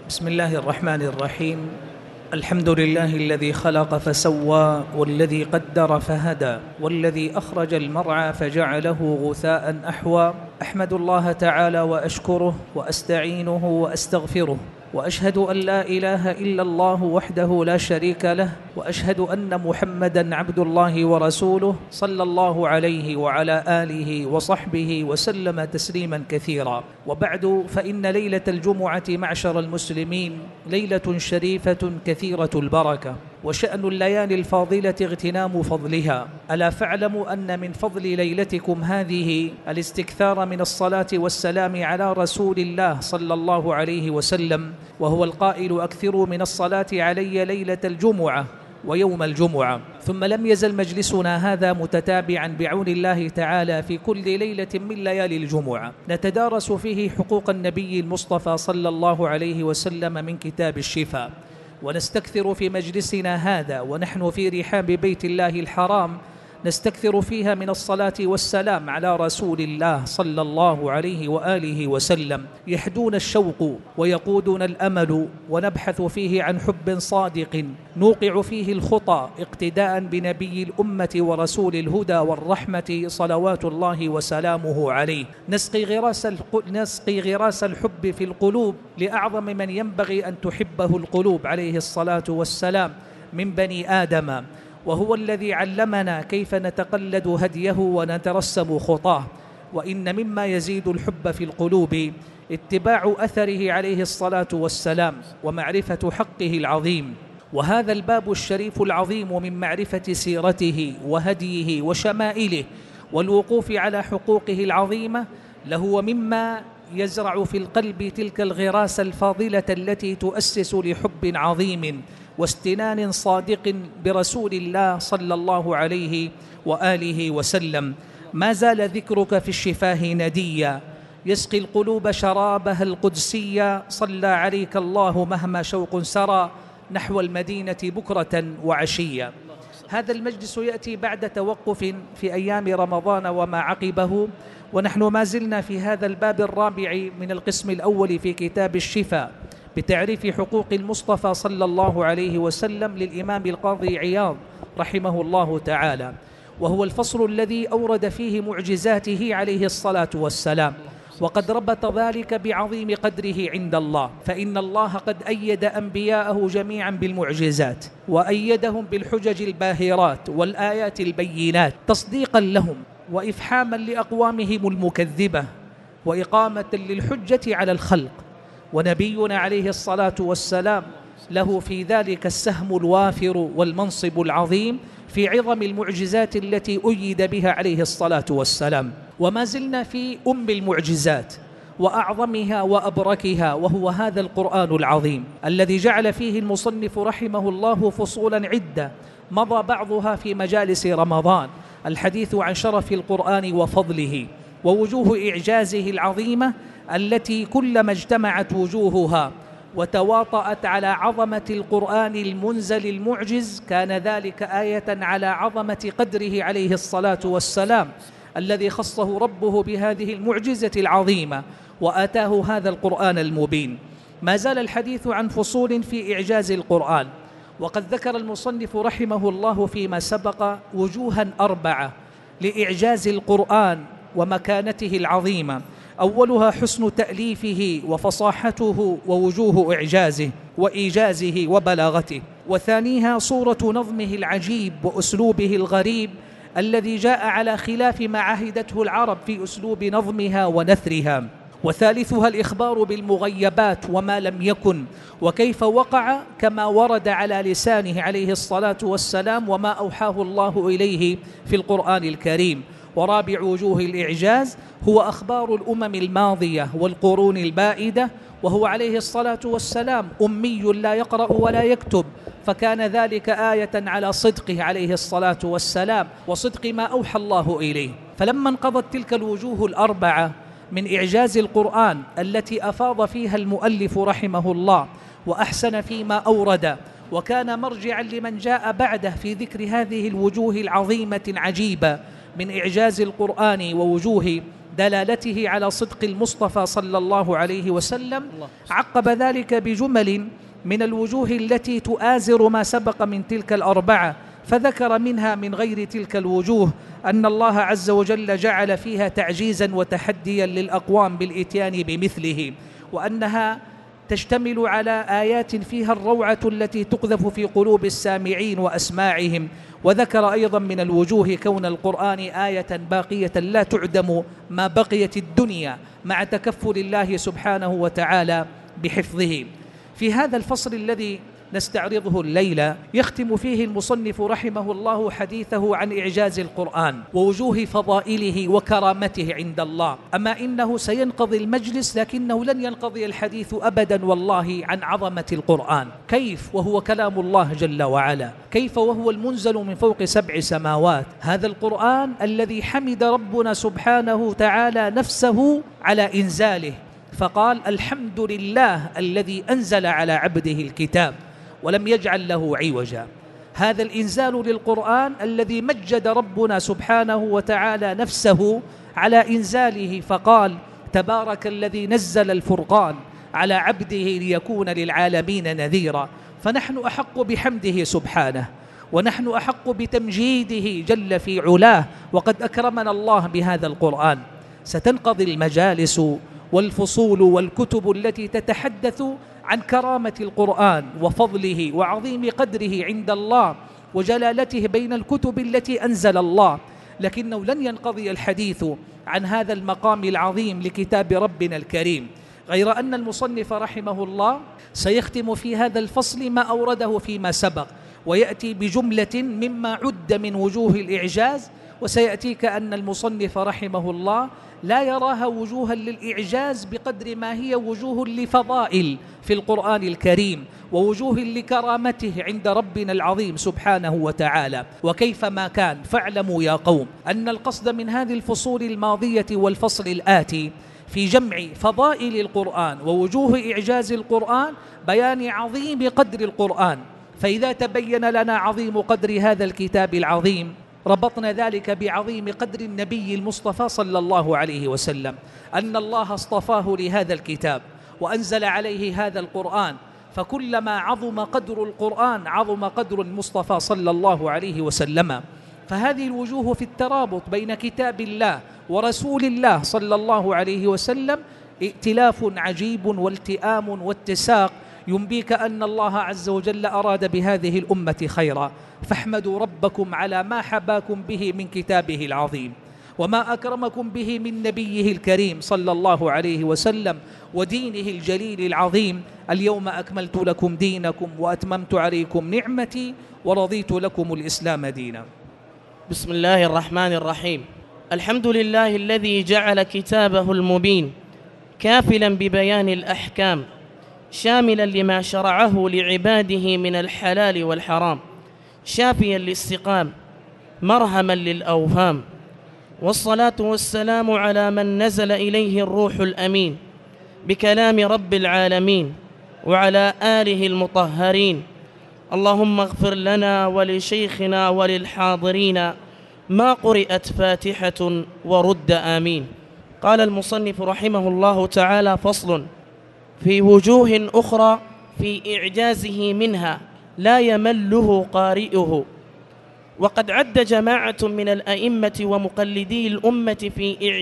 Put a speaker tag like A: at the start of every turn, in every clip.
A: بسم الله الرحمن الرحيم. الحمد لله الذي خلق فسوى، والذي قدر فهدى، والذي أخرج المرعى فجعله غثاء أحوى. أحمد الله تعالى وأشكره وأستعينه وأستغفره، وأشهد أن لا إله إلا الله وحده لا شريك له، وأشهد أن محمدًا عبد الله ورسوله صلى الله عليه وعلى آله وصحبه وسلم تسليمًا كثيرا. وبعد، فإن ليلة الجمعة معشر المسلمين ليلة شريفة كثيرة البركة، وشأن الليالي الفاضلة اغتنام فضلها. ألا فاعلموا أن من فضل ليلتكم هذه الاستكثار من الصلاة والسلام على رسول الله صلى الله عليه وسلم، وهو القائل: أكثروا من الصلاة علي ليلة الجمعة ويوم الجمعة. ثم لم يزل مجلسنا هذا متتابعا بعون الله تعالى في كل ليلة من ليالي الجمعة، نتدارس فيه حقوق النبي المصطفى صلى الله عليه وسلم من كتاب الشفاء، ونستكثر في مجلسنا هذا ونحن في رحاب بيت الله الحرام، نستكثر فيها من الصلاة والسلام على رسول الله صلى الله عليه وآله وسلم. يحدون الشوق ويقودون الأمل، ونبحث فيه عن حب صادق نوقع فيه الخطى اقتداء بنبي الأمة ورسول الهدى والرحمة صلوات الله وسلامه عليه. نسقي غراس الحب في القلوب لأعظم من ينبغي أن تحبه القلوب عليه الصلاة والسلام من بني آدم، وهو الذي علمنا كيف نتقلد هديه ونترسم خطاه. وإن مما يزيد الحب في القلوب اتباع أثره عليه الصلاة والسلام ومعرفة حقه العظيم. وهذا الباب الشريف العظيم من معرفة سيرته وهديه وشمائله والوقوف على حقوقه العظيمة لهو مما يزرع في القلب تلك الغراس الفاضلة التي تؤسس لحب عظيم واستنان صادق برسول الله صلى الله عليه وآله وسلم. ما زال ذكرك في الشفاه نديا، يسقي القلوب شرابها القدسيا. صلى عليك الله مهما شوق سرى نحو المدينة بكرة وعشيا. هذا المجلس يأتي بعد توقف في أيام رمضان وما عقبه، ونحن ما زلنا في هذا الباب الرابع من القسم الأول في كتاب الشفاء بتعريف حقوق المصطفى صلى الله عليه وسلم للإمام القاضي عياض رحمه الله تعالى، وهو الفصل الذي أورد فيه معجزاته عليه الصلاة والسلام، وقد ربط ذلك بعظيم قدره عند الله، فإن الله قد أيد أنبياءه جميعا بالمعجزات، وأيدهم بالحجج الباهرات والآيات البينات تصديقا لهم وإفحاما لأقوامهم المكذبة وإقامة للحجة على الخلق. ونبينا عليه الصلاة والسلام له في ذلك السهم الوافر والمنصب العظيم في عظم المعجزات التي أيد بها عليه الصلاة والسلام. وما زلنا في المعجزات وأعظمها وأبركها، وهو هذا القرآن العظيم الذي جعل فيه المصنف رحمه الله فصولا عدة مضى بعضها في مجالس رمضان الحديث عن شرف القرآن وفضله ووجوه إعجازه العظيمة التي كلما اجتمعت وجوهها وتواطأت على عظمة القرآن المنزل المعجز كان ذلك آية على عظمة قدره عليه الصلاة والسلام الذي خصه ربه بهذه المعجزة العظيمة وآتاه هذا القرآن المبين. ما زال الحديث عن فصول في إعجاز القرآن، وقد ذكر المصنف رحمه الله فيما سبق وجوها 4 لإعجاز القرآن ومكانته العظيمة. أولها حسن تأليفه وفصاحته ووجوه إعجازه وإيجازه وبلاغته، وثانيها صورة نظمه العجيب وأسلوبه الغريب الذي جاء على خلاف ما عهدته العرب في أسلوب نظمها ونثرها، وثالثها الإخبار بالمغيبات وما لم يكن وكيف وقع كما ورد على لسانه عليه الصلاة والسلام وما أوحاه الله إليه في القرآن الكريم. ورابع وجوه الإعجاز هو أخبار الأمم الماضية والقرون البائدة، وهو عليه الصلاة والسلام أمي لا يقرأ ولا يكتب، فكان ذلك آية على صدقه عليه الصلاة والسلام وصدق ما أوحى الله إليه. فلما انقضت تلك الوجوه 4 من إعجاز القرآن التي أفاض فيها المؤلف رحمه الله وأحسن فيما أورد، وكان مرجعا لمن جاء بعده في ذكر هذه الوجوه العظيمة العجيبة من إعجاز القرآن ووجوه دلالته على صدق المصطفى صلى الله عليه وسلم. عقب ذلك بجمل من الوجوه التي تؤازر ما سبق من تلك الأربعة، فذكر منها من غير تلك الوجوه أن الله عز وجل جعل فيها تعجيزا وتحديا للأقوام بالإتيان بمثله، وأنها تشتمل على آيات فيها الروعة التي تقذف في قلوب السامعين وأسماعهم. وذكر أيضا من الوجوه كون القرآن آية باقية لا تعدم ما بقيت الدنيا، مع تكفل الله سبحانه وتعالى بحفظه. في هذا الفصل الذي نستعرضه الليلة يختم فيه المصنف رحمه الله حديثه عن إعجاز القرآن ووجوه فضائله وكرامته عند الله. أما إنه سينقضي المجلس، لكنه لن ينقضي الحديث أبدا والله عن عظمة القرآن. كيف وهو كلام الله جل وعلا؟ كيف وهو المنزل من فوق 7 سماوات؟ هذا القرآن الذي حمد ربنا سبحانه تعالى نفسه على إنزاله، فقال الحمد لله الذي أنزل على عبده الكتاب ولم يجعل له عوجا. هذا الإنزال للقرآن الذي مجد ربنا سبحانه وتعالى نفسه على إنزاله، فقال تبارك الذي نزل الفرقان على عبده ليكون للعالمين نذيرا. فنحن أحق بحمده سبحانه، ونحن أحق بتمجيده جل في علاه، وقد أكرمنا الله بهذا القرآن. ستنقضي المجالس والفصول والكتب التي تتحدث عن كرامة القرآن وفضله وعظيم قدره عند الله وجلالته بين الكتب التي أنزل الله، لكنه لن ينقضي الحديث عن هذا المقام العظيم لكتاب ربنا الكريم، غير أن المصنف رحمه الله سيختم في هذا الفصل ما أورده فيما سبق، ويأتي بجملة مما عد من وجوه الإعجاز. وسيأتيك أن المصنف رحمه الله لا يراها وجوها للإعجاز بقدر ما هي وجوه لفضائل في القرآن الكريم، ووجوه لكرامته عند ربنا العظيم سبحانه وتعالى. وكيفما كان فاعلموا يا قوم أن القصد من هذه الفصول الماضية والفصل الآتي في جمع فضائل القرآن ووجوه إعجاز القرآن بيان عظيم قدر القرآن. فإذا تبين لنا عظيم قدر هذا الكتاب العظيم، ربطنا ذلك بعظيم قدر النبي المصطفى صلى الله عليه وسلم، أن الله اصطفاه لهذا الكتاب وأنزل عليه هذا القرآن، فكلما عظم قدر القرآن عظم قدر المصطفى صلى الله عليه وسلم. فهذه الوجوه في الترابط بين كتاب الله ورسول الله صلى الله عليه وسلم ائتلاف عجيب والتئام واتساق ينبيك أن الله عز وجل أراد بهذه الأمة خيرا. فاحمدوا ربكم على ما حباكم به من كتابه العظيم، وما أكرمكم به من نبيه الكريم صلى الله عليه وسلم ودينه الجليل العظيم. اليوم أكملت لكم دينكم وأتممت عليكم نعمتي ورضيت لكم الإسلام دينا.
B: بسم الله الرحمن الرحيم. الحمد لله الذي جعل كتابه المبين كافلا ببيان الأحكام، شاملا لما شرعه لعباده من الحلال والحرام، شافيا للسقام، مرهما للأوهام. والصلاة والسلام على من نزل إليه الروح الأمين بكلام رب العالمين، وعلى آله المطهرين. اللهم اغفر لنا ولشيخنا وللحاضرين ما قرئت فاتحة ورد آمين. قال المصنف رحمه الله تعالى: فصل في وجوه أخرى في إعجازه منها لا يمله قارئه. وقد عد جماعة من الأئمة ومقلدي الأمة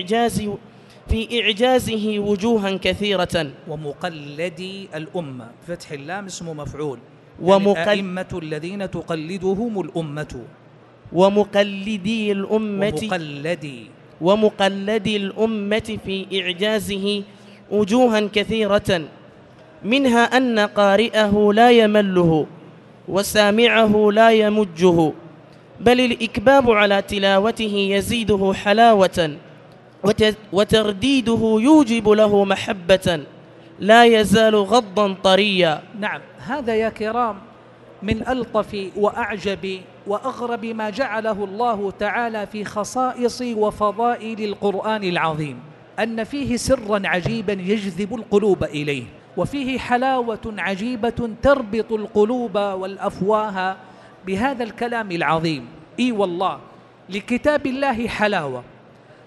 B: في إعجازه وجوها كثيرة.
A: ومقلدي الأمة فتح اللام اسم مفعول، يعني الأئمة الذين تقلدهم الأمة.
B: ومقلدي الأمة في إعجازه وجوها كثيرة، منها أن قارئه لا يمله وسامعه لا يمجه، بل الإكباب على تلاوته يزيده حلاوة، وترديده يوجب له محبة، لا يزال غضا طريا.
A: نعم، هذا يا كرام من ألطف وأعجب وأغرب ما جعله الله تعالى في خصائص وفضائل القرآن العظيم، أن فيه سرا عجيبا يجذب القلوب إليه، وفيه حلاوة عجيبة تربط القلوب والأفواه بهذا الكلام العظيم. إي والله لكتاب الله حلاوة،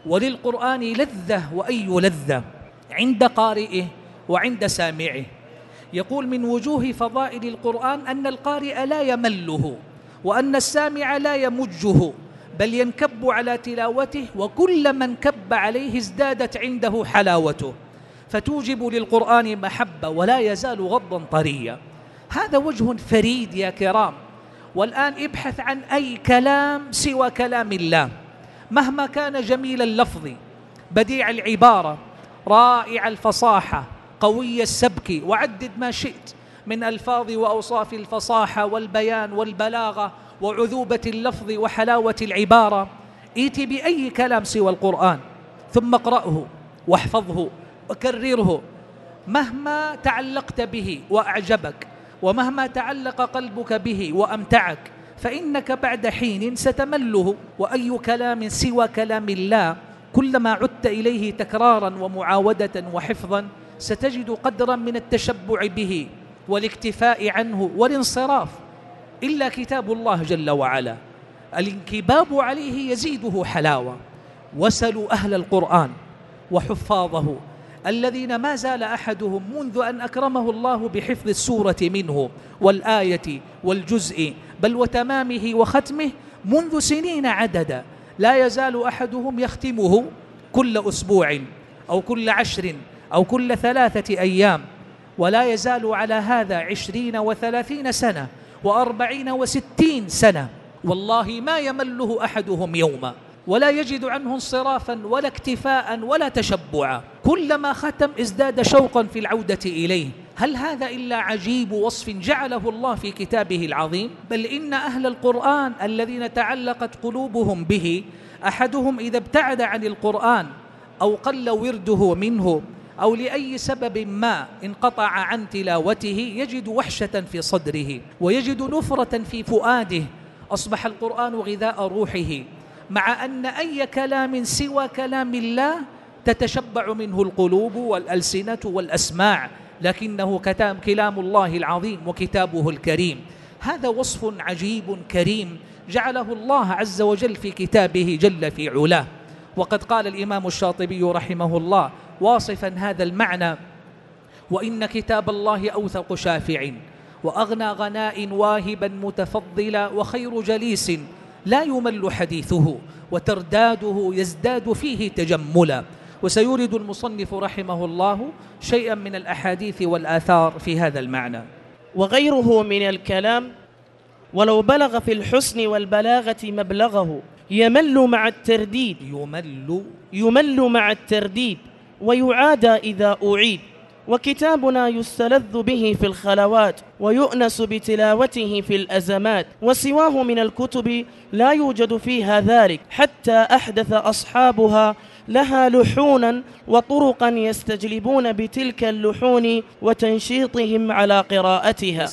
A: وللقرآن لذة وأي لذة عند قارئه وعند سامعه. يقول من وجوه فضائل القرآن أن القارئ لا يمله، وأن السامع لا يمجه، بل ينكب على تلاوته، وكلما انكب عليه ازدادت عنده حلاوته، فتوجب للقرآن محبة ولا يزال غضا طريا. هذا وجه فريد يا كرام. والآن ابحث عن أي كلام سوى كلام الله، مهما كان جميل اللفظ، بديع العبارة، رائع الفصاحة، قوي السبك، وعدد ما شئت من ألفاظ وأوصاف الفصاحة والبيان والبلاغة وعذوبة اللفظ وحلاوة العبارة. ائت بأي كلام سوى القرآن ثم اقرأه واحفظه وكرره، مهما تعلقت به وأعجبك، ومهما تعلق قلبك به وأمتعك، فإنك بعد حين ستمله. وأي كلام سوى كلام الله كلما عدت إليه تكرارا ومعاودة وحفظا ستجد قدرا من التشبع به والاكتفاء عنه والانصراف، إلا كتاب الله جل وعلا الانكباب عليه يزيده حلاوة. وسلوا أهل القرآن وحفاظه الذين ما زال أحدهم منذ أن أكرمه الله بحفظ السورة منه والآية والجزء بل وتمامه وختمه منذ سنين عددا، لا يزال أحدهم يختمه كل أسبوع أو كل 10 أو كل 3 أيام، ولا يزال على هذا 20 و30 سنة و40 و60 سنة، والله ما يمله أحدهم يوما، ولا يجد عنه انصرافا ولا اكتفاء ولا تشبعا، كلما ختم ازداد شوقا في العودة إليه. هل هذا إلا عجيب وصف جعله الله في كتابه العظيم؟ بل إن أهل القرآن الذين تعلقت قلوبهم به، أحدهم إذا ابتعد عن القرآن أو قل ورده منه أو لأي سبب ما انقطع عن تلاوته يجد وحشة في صدره ويجد نفرة في فؤاده، أصبح القرآن غذاء روحه، مع أن أي كلام سوى كلام الله تتشبع منه القلوب والألسنة والأسماع، لكنه كلام الله العظيم وكتابه الكريم. هذا وصف عجيب كريم جعله الله عز وجل في كتابه جل في علاه. وقد قال الإمام الشاطبي رحمه الله واصفا هذا المعنى: وإن كتاب الله أوثق شافع وأغنى غناء واهبا متفضلا، وخير جليس لا يمل حديثه وترداده يزداد فيه تجملا. وسيورد المصنف رحمه الله شيئا من الأحاديث والآثار في هذا المعنى.
B: وغيره من الكلام ولو بلغ في الحسن والبلاغة مبلغه يمل مع الترديد ويعادى إذا أعيد. وكتابنا يستلذ به في الخلوات ويؤنس بتلاوته في الأزمات، وسواه من الكتب لا يوجد فيها ذلك، حتى أحدث أصحابها لها لحونا وطرقا يستجلبون بتلك اللحون وتنشيطهم على قراءتها.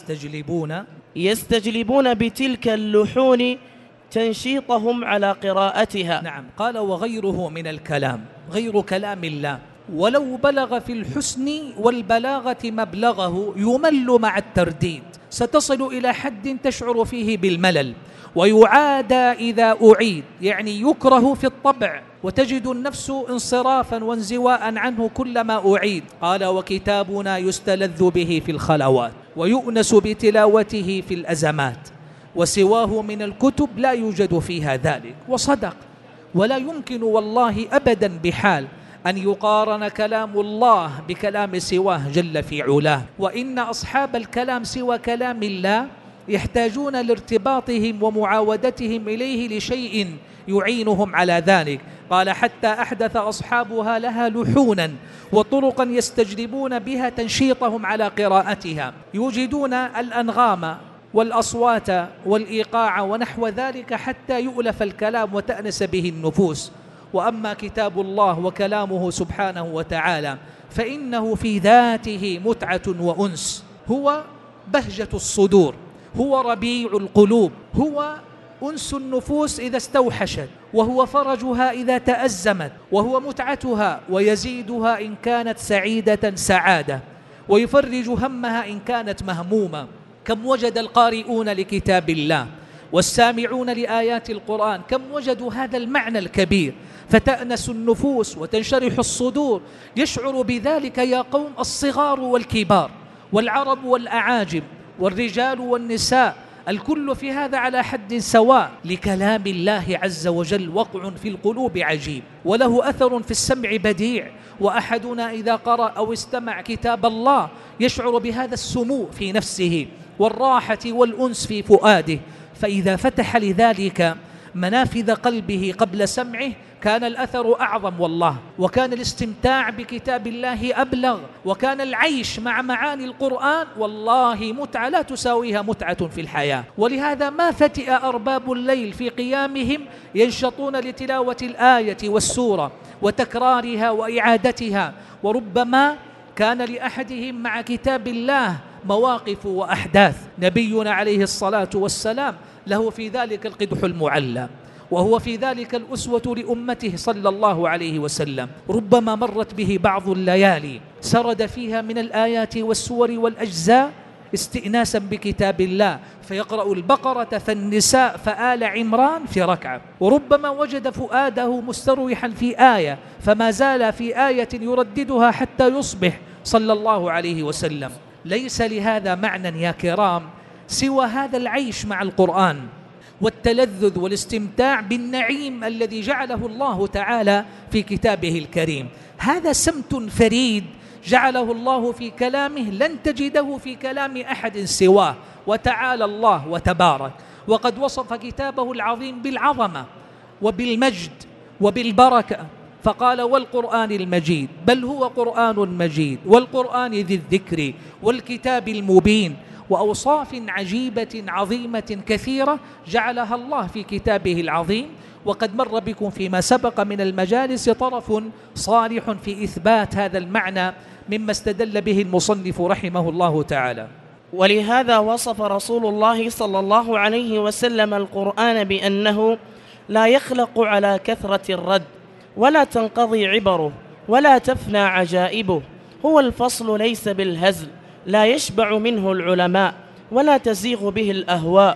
B: يستجلبون بتلك اللحون تنشيطهم على قراءتها.
A: نعم، قال وغيره من الكلام، غير كلام الله ولو بلغ في الحسن والبلاغة مبلغه يمل مع الترديد، ستصل إلى حد تشعر فيه بالملل، ويعادى إذا أعيد، يعني يكره في الطبع وتجد النفس انصرافا وانزواء عنه كلما أعيد. قال وكتابنا يستلذ به في الخلوات ويؤنس بتلاوته في الأزمات، وسواه من الكتب لا يوجد فيها ذلك. وصدق، ولا يمكن والله أبدا بحال أن يقارن كلام الله بكلام سواه جل في علاه. وإن أصحاب الكلام سوى كلام الله يحتاجون لارتباطهم ومعاودتهم إليه لشيء يعينهم على ذلك. قال حتى أحدث أصحابها لها لحونا وطرقا يستجلبون بها تنشيطهم على قراءتها، يوجدون الأنغام والأصوات والإيقاع ونحو ذلك حتى يؤلف الكلام وتأنس به النفوس. وأما كتاب الله وكلامه سبحانه وتعالى فإنه في ذاته متعة وأنس، هو بهجة الصدور، هو ربيع القلوب، هو أنس النفوس إذا استوحشت، وهو فرجها إذا تأزمت، وهو متعتها ويزيدها إن كانت سعيدة سعادة، ويفرج همها إن كانت مهمومة. كم وجد القارئون لكتاب الله والسامعون لآيات القرآن، كم وجدوا هذا المعنى الكبير، فتأنس النفوس وتنشرح الصدور. يشعر بذلك يا قوم الصغار والكبار، والعرب والأعاجم، والرجال والنساء، الكل في هذا على حد سواء. لكلام الله عز وجل وقع في القلوب عجيب، وله أثر في السمع بديع. وأحدنا إذا قرأ أو استمع كتاب الله يشعر بهذا السمو في نفسه والراحة والأنس في فؤاده. فإذا فتح لذلك منافذ قلبه قبل سمعه كان الأثر أعظم والله، وكان الاستمتاع بكتاب الله أبلغ، وكان العيش مع معاني القرآن والله متعة لا تساويها متعة في الحياة. ولهذا ما فتئ أرباب الليل في قيامهم ينشطون لتلاوة الآية والسورة وتكرارها وإعادتها. وربما كان لأحدهم مع كتاب الله مواقف وأحداث. نبينا عليه الصلاة والسلام له في ذلك القدح المعلى، وهو في ذلك الأسوة لأمته صلى الله عليه وسلم. ربما مرت به بعض الليالي سرد فيها من الآيات والسور والأجزاء استئناسا بكتاب الله، فيقرأ البقرة فالنساء فآل عمران في ركعة. وربما وجد فؤاده مستروحا في آية فما زال في آية يرددها حتى يصبح صلى الله عليه وسلم. ليس لهذا معنى يا كرام سوى هذا العيش مع القرآن والتلذذ والاستمتاع بالنعيم الذي جعله الله تعالى في كتابه الكريم. هذا سمت فريد جعله الله في كلامه لن تجده في كلام أحد سواه، وتعالى الله وتبارك. وقد وصف كتابه العظيم بالعظمة وبالمجد وبالبركة، فقال والقرآن المجيد، بل هو قرآن مجيد، والقرآن ذي الذكر والكتاب المبين. وأوصاف عجيبة عظيمة كثيرة جعلها الله في كتابه العظيم. وقد مر بكم فيما سبق من المجالس طرف صالح في إثبات هذا المعنى مما استدل به المصنف رحمه الله تعالى.
B: ولهذا وصف رسول الله صلى الله عليه وسلم القرآن بأنه لا يخلق على كثرة الرد، ولا تنقضي عبره، ولا تفنى عجائبه. هو الفصل ليس بالهزل، لا يشبع منه العلماء، ولا تزيغ به الأهواء،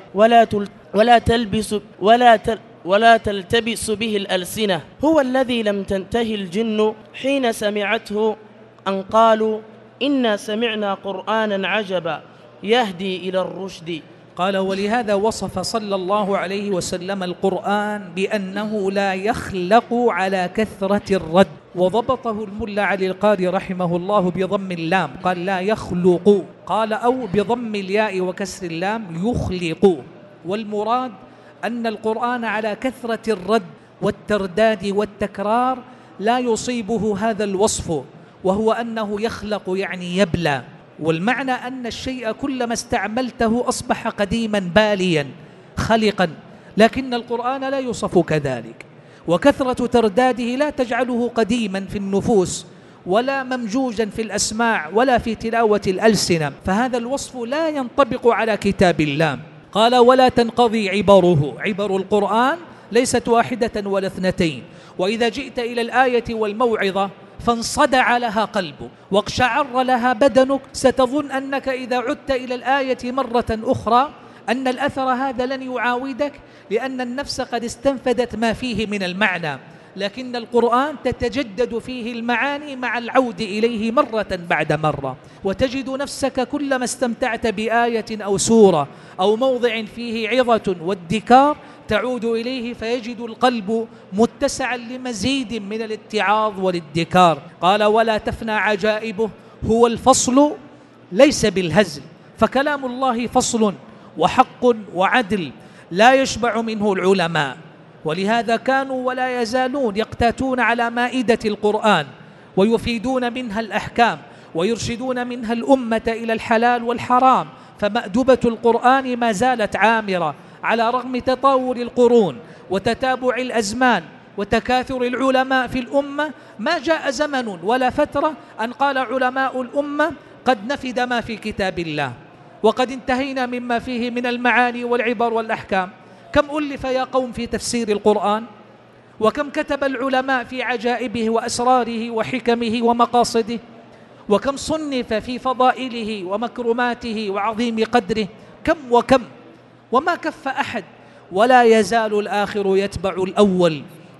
B: ولا تلتبس به الألسنة. هو الذي لم تنتهي الجن حين سمعته أن قالوا إنا سمعنا قرآنا عجبا يهدي إلى الرشد.
A: قال ولهذا وصف صلى الله عليه وسلم القرآن بأنه لا يخلق على كثرة الرد، وضبطه الملا علي القاري رحمه الله بضم اللام، قال لا يخلق، قال أو بضم الياء وكسر اللام يخلق. والمراد أن القرآن على كثرة الرد والترداد والتكرار لا يصيبه هذا الوصف، وهو أنه يخلق يعني يبلى. والمعنى أن الشيء كلما استعملته أصبح قديما باليا خلقا، لكن القرآن لا يوصف كذلك. وكثرة ترداده لا تجعله قديما في النفوس ولا ممجوجا في الأسماع ولا في تلاوة الألسنة، فهذا الوصف لا ينطبق على كتاب الله. قال ولا تنقضي عبره، عبر القرآن ليست واحدة ولا اثنتين. وإذا جئت إلى الآية والموعظة فانصدع لها قلبك واقشعر لها بدنك، ستظن أنك إذا عدت إلى الآية مرة أخرى أن الأثر هذا لن يعاودك، لأن النفس قد استنفدت ما فيه من المعنى. لكن القرآن تتجدد فيه المعاني مع العود إليه مرة بعد مرة، وتجد نفسك كلما استمتعت بآية أو سورة أو موضع فيه عظة وادكار تعود إليه فيجد القلب متسعا لمزيد من الاتعاظ والادكار. قال ولا تفنى عجائبه، هو الفصل ليس بالهزل، فكلام الله فصل وحق وعدل لا يشبع منه العلماء. ولهذا كانوا ولا يزالون يقتاتون على مائدة القرآن ويفيدون منها الأحكام ويرشدون منها الأمة إلى الحلال والحرام. فمأدبة القرآن ما زالت عامرة على رغم تطاول القرون وتتابع الأزمان وتكاثر العلماء في الأمة. ما جاء زمن ولا فترة أن قال علماء الأمة قد نفد ما في كتاب الله وقد انتهينا مما فيه من المعاني والعبر والأحكام. كم ألف يا قوم في تفسير القرآن، وكم كتب العلماء في عجائبه وأسراره وحكمه ومقاصده، وكم صنف في فضائله ومكرماته وعظيم قدره، كم وكم، وما كف أحد. ولا يزال الآخر يتبع الأول،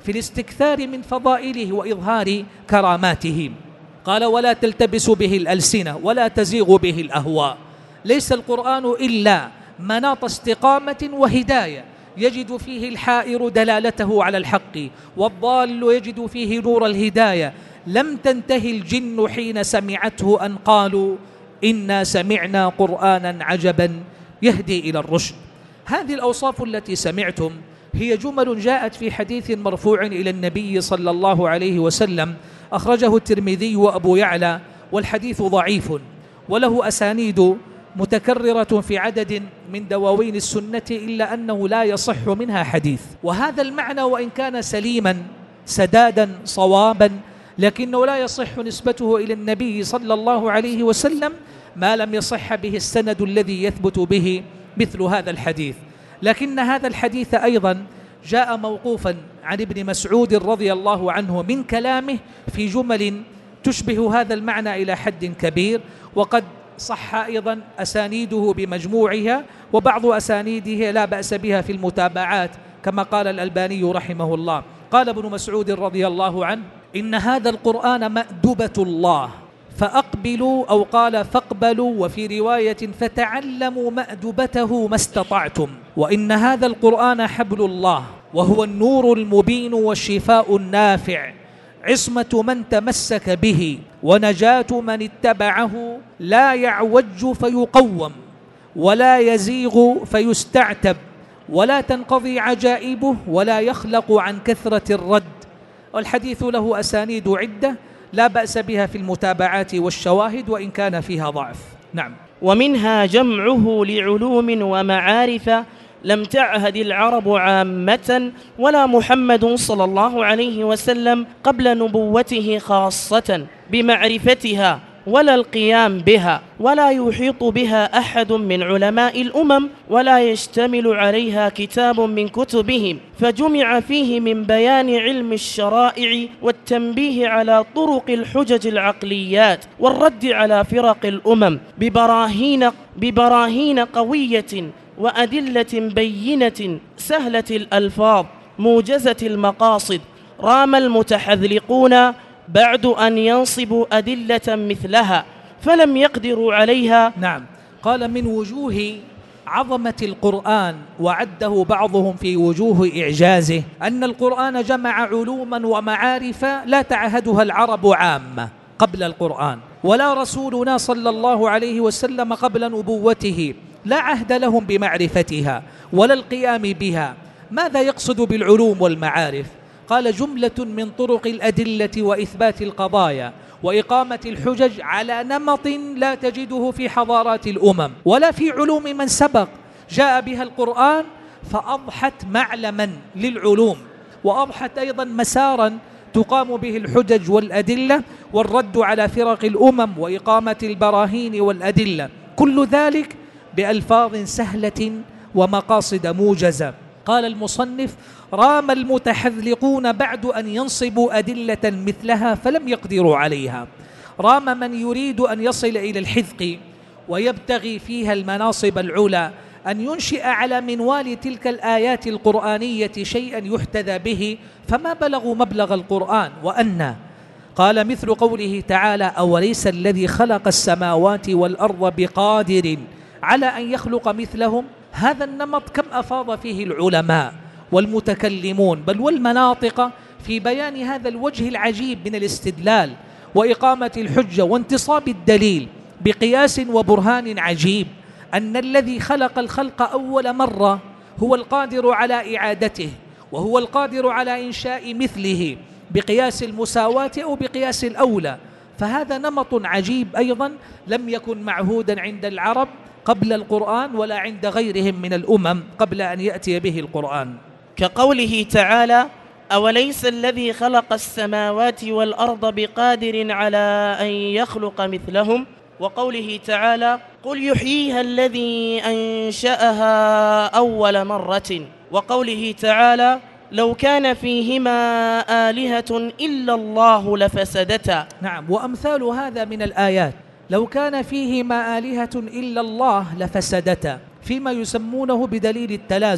A: في الاستكثار من فضائله وإظهار كراماته. قال: ولا تلتبسوا به الألسنة ولا تزيغوا به الأهواء. ليس القرآن إلا مناط استقامة وهداية يجد فيه الحائر دلالته على الحق، والضال يجد فيه نور الهداية. لم تنتهي الجن حين سمعته أن قالوا إنا سمعنا قرآنا عجبا يهدي إلى الرشد. هذه الأوصاف التي سمعتم هي جمل جاءت في حديث مرفوع إلى النبي صلى الله عليه وسلم، أخرجه الترمذي وأبو يعلى، والحديث ضعيف وله أسانيد متكررة في عدد من دواوين السنة، إلا أنه لا يصح منها حديث. وهذا المعنى وإن كان سليما سدادا صوابا، لكنه لا يصح نسبته إلى النبي صلى الله عليه وسلم ما لم يصح به السند الذي يثبت به مثل هذا الحديث. لكن هذا الحديث أيضا جاء موقوفا عن ابن مسعود رضي الله عنه من كلامه في جمل تشبه هذا المعنى إلى حد كبير، وقد صح أيضا أسانيده بمجموعها، وبعض أسانيده لا بأس بها في المتابعات كما قال الألباني رحمه الله. قال ابن مسعود رضي الله عنه: إن هذا القرآن مأدبة الله فأقبلوا، أو قال فاقبلوا، وفي رواية فتعلموا مأدبته ما استطعتم. وإن هذا القرآن حبل الله وهو النور المبين والشفاء النافع، عصمة من تمسك به ونجاة من اتبعه، لا يعوج فيقوم ولا يزيغ فيستعتب ولا تنقضي عجائبه ولا يخلق عن كثرة الرد. والحديث له أسانيد عدة لا بأس بها في المتابعات والشواهد وإن كان فيها ضعف. نعم.
B: ومنها جمعه لعلوم ومعارف لم تعهد العرب عامة ولا محمد صلى الله عليه وسلم قبل نبوته خاصة بمعرفتها ولا القيام بها، ولا يحيط بها أحد من علماء الأمم ولا يشتمل عليها كتاب من كتبهم، فجمع فيه من بيان علم الشرائع والتنبيه على طرق الحجج العقليات والرد على فرق الأمم ببراهين قوية وأدلة بينة سهلة الألفاظ موجزة المقاصد، رام المتحذلقون بعد أن ينصبوا أدلة مثلها فلم يقدروا عليها.
A: نعم. قال: من وجوه عظمة القرآن، وعده بعضهم في وجوه إعجازه، أن القرآن جمع علوما ومعارف لا تعهدها العرب عامة قبل القرآن، ولا رسولنا صلى الله عليه وسلم قبل نبوته لا عهد لهم بمعرفتها ولا القيام بها. ماذا يقصد بالعلوم والمعارف؟ قال: جملة من طرق الأدلة وإثبات القضايا وإقامة الحجج على نمط لا تجده في حضارات الأمم ولا في علوم من سبق. جاء بها القرآن فأضحت معلما للعلوم، وأضحت أيضا مسارا تقام به الحجج والأدلة والرد على فرق الأمم وإقامة البراهين والأدلة، كل ذلك بألفاظ سهلة ومقاصد موجزة. قال المصنف: رام المتحذلقون بعد أن ينصبوا أدلة مثلها فلم يقدروا عليها. رام من يريد أن يصل إلى الحذق ويبتغي فيها المناصب العلى أن ينشئ على منوال تلك الآيات القرآنية شيئا يحتذى به، فما بلغوا مبلغ القرآن. وأن قال مثل قوله تعالى: أوليس الذي خلق السماوات والأرض بقادر على أن يخلق مثلهم. هذا النمط كم أفاض فيه العلماء والمتكلمون بل والمناطق في بيان هذا الوجه العجيب من الاستدلال وإقامة الحجة وانتصاب الدليل بقياس وبرهان عجيب، أن الذي خلق الخلق أول مرة هو القادر على إعادته، وهو القادر على إنشاء مثله بقياس المساواة أو بقياس الأولى. فهذا نمط عجيب أيضا لم يكن معهودا عند العرب قبل القرآن ولا عند غيرهم من الأمم قبل أن يأتي به القرآن.
B: كقوله تعالى: أوليس الذي خلق السماوات والأرض بقادر على أن يخلق مثلهم، وقوله تعالى: قل يحييها الذي أنشأها أول مرة، وقوله تعالى: لو كان فيهما آلهة إلا الله لفسدتا.
A: نعم. وأمثال هذا من الآيات: لو كان فيهما آلهة إلا الله لفسدتا، فيما يسمونه بدليل التلازم،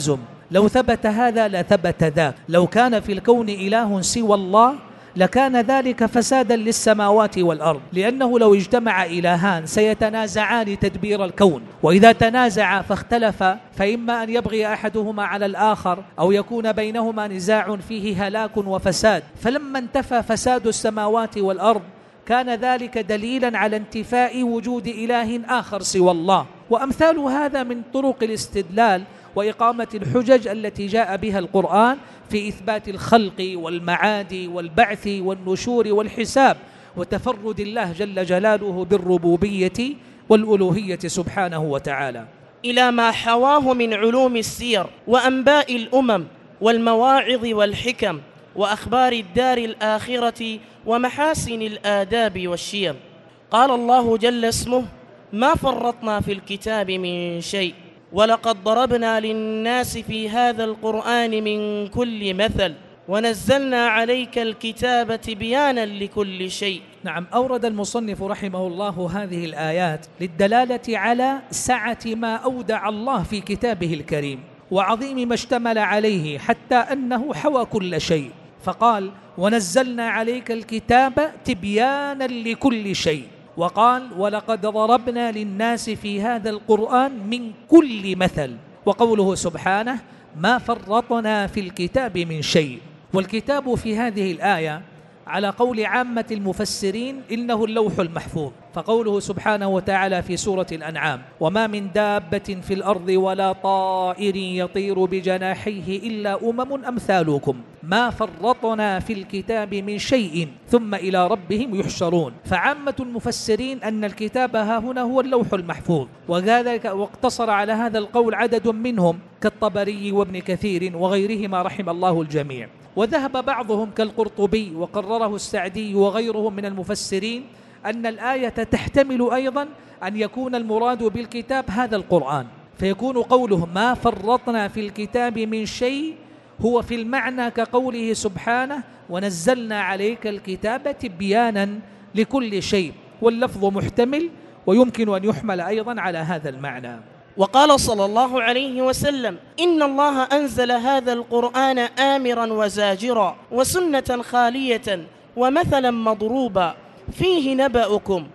A: لو ثبت هذا لثبت ذاك. لو كان في الكون إله سوى الله لكان ذلك فسادا للسماوات والأرض، لأنه لو اجتمع إلهان سيتنازعان تدبير الكون، وإذا تنازع فاختلف فإما أن يبغي أحدهما على الآخر أو يكون بينهما نزاع فيه هلاك وفساد. فلما انتفى فساد السماوات والأرض كان ذلك دليلا على انتفاء وجود إله آخر سوى الله. وأمثال هذا من طرق الاستدلال وإقامة الحجج التي جاء بها القرآن في إثبات الخلق والمعاد والبعث والنشور والحساب، وتفرد الله جل جلاله بالربوبية والألوهية سبحانه وتعالى،
B: إلى ما حواه من علوم السير وأنباء الأمم والمواعظ والحكم وأخبار الدار الآخرة ومحاسن الآداب والشيم. قال الله جل اسمه: ما فرطنا في الكتاب من شيء ولقد ضربنا للناس في هذا القرآن من كل مثل ونزلنا عليك الكتاب تبيانا لكل شيء.
A: نعم، أورد المصنف رحمه الله هذه الآيات للدلالة على سعة ما أودع الله في كتابه الكريم وعظيم ما اشتمل عليه، حتى أنه حوى كل شيء. فقال: ونزلنا عليك الكتاب تبيانا لكل شيء. وقال: ولقد ضربنا للناس في هذا القرآن من كل مثل. وقوله سبحانه: ما فرطنا في الكتاب من شيء. والكتاب في هذه الآية على قول عامة المفسرين إنه اللوح المحفوظ. فقوله سبحانه وتعالى في سورة الأنعام: وما من دابة في الأرض ولا طائر يطير بجناحيه إلا أمم أمثالكم ما فرطنا في الكتاب من شيء ثم إلى ربهم يحشرون. فعامة المفسرين أن الكتاب ها هنا هو اللوح المحفوظ، وذلك واقتصر على هذا القول عدد منهم كالطبري وابن كثير وغيرهما رحم الله الجميع. وذهب بعضهم كالقرطبي وقرره السعدي وغيرهم من المفسرين أن الآية تحتمل أيضا أن يكون المراد بالكتاب هذا القرآن، فيكون قوله ما فرطنا في الكتاب من شيء هو في المعنى كقوله سبحانه: ونزلنا عليك الكتاب تبيانا لكل شيء. واللفظ محتمل ويمكن أن يحمل أيضا على هذا المعنى.
B: وقال صلى الله عليه وسلم: إن الله أنزل هذا القرآن آمرا وزاجرا وسنة خالية ومثلا مضروبا فيه نبأكم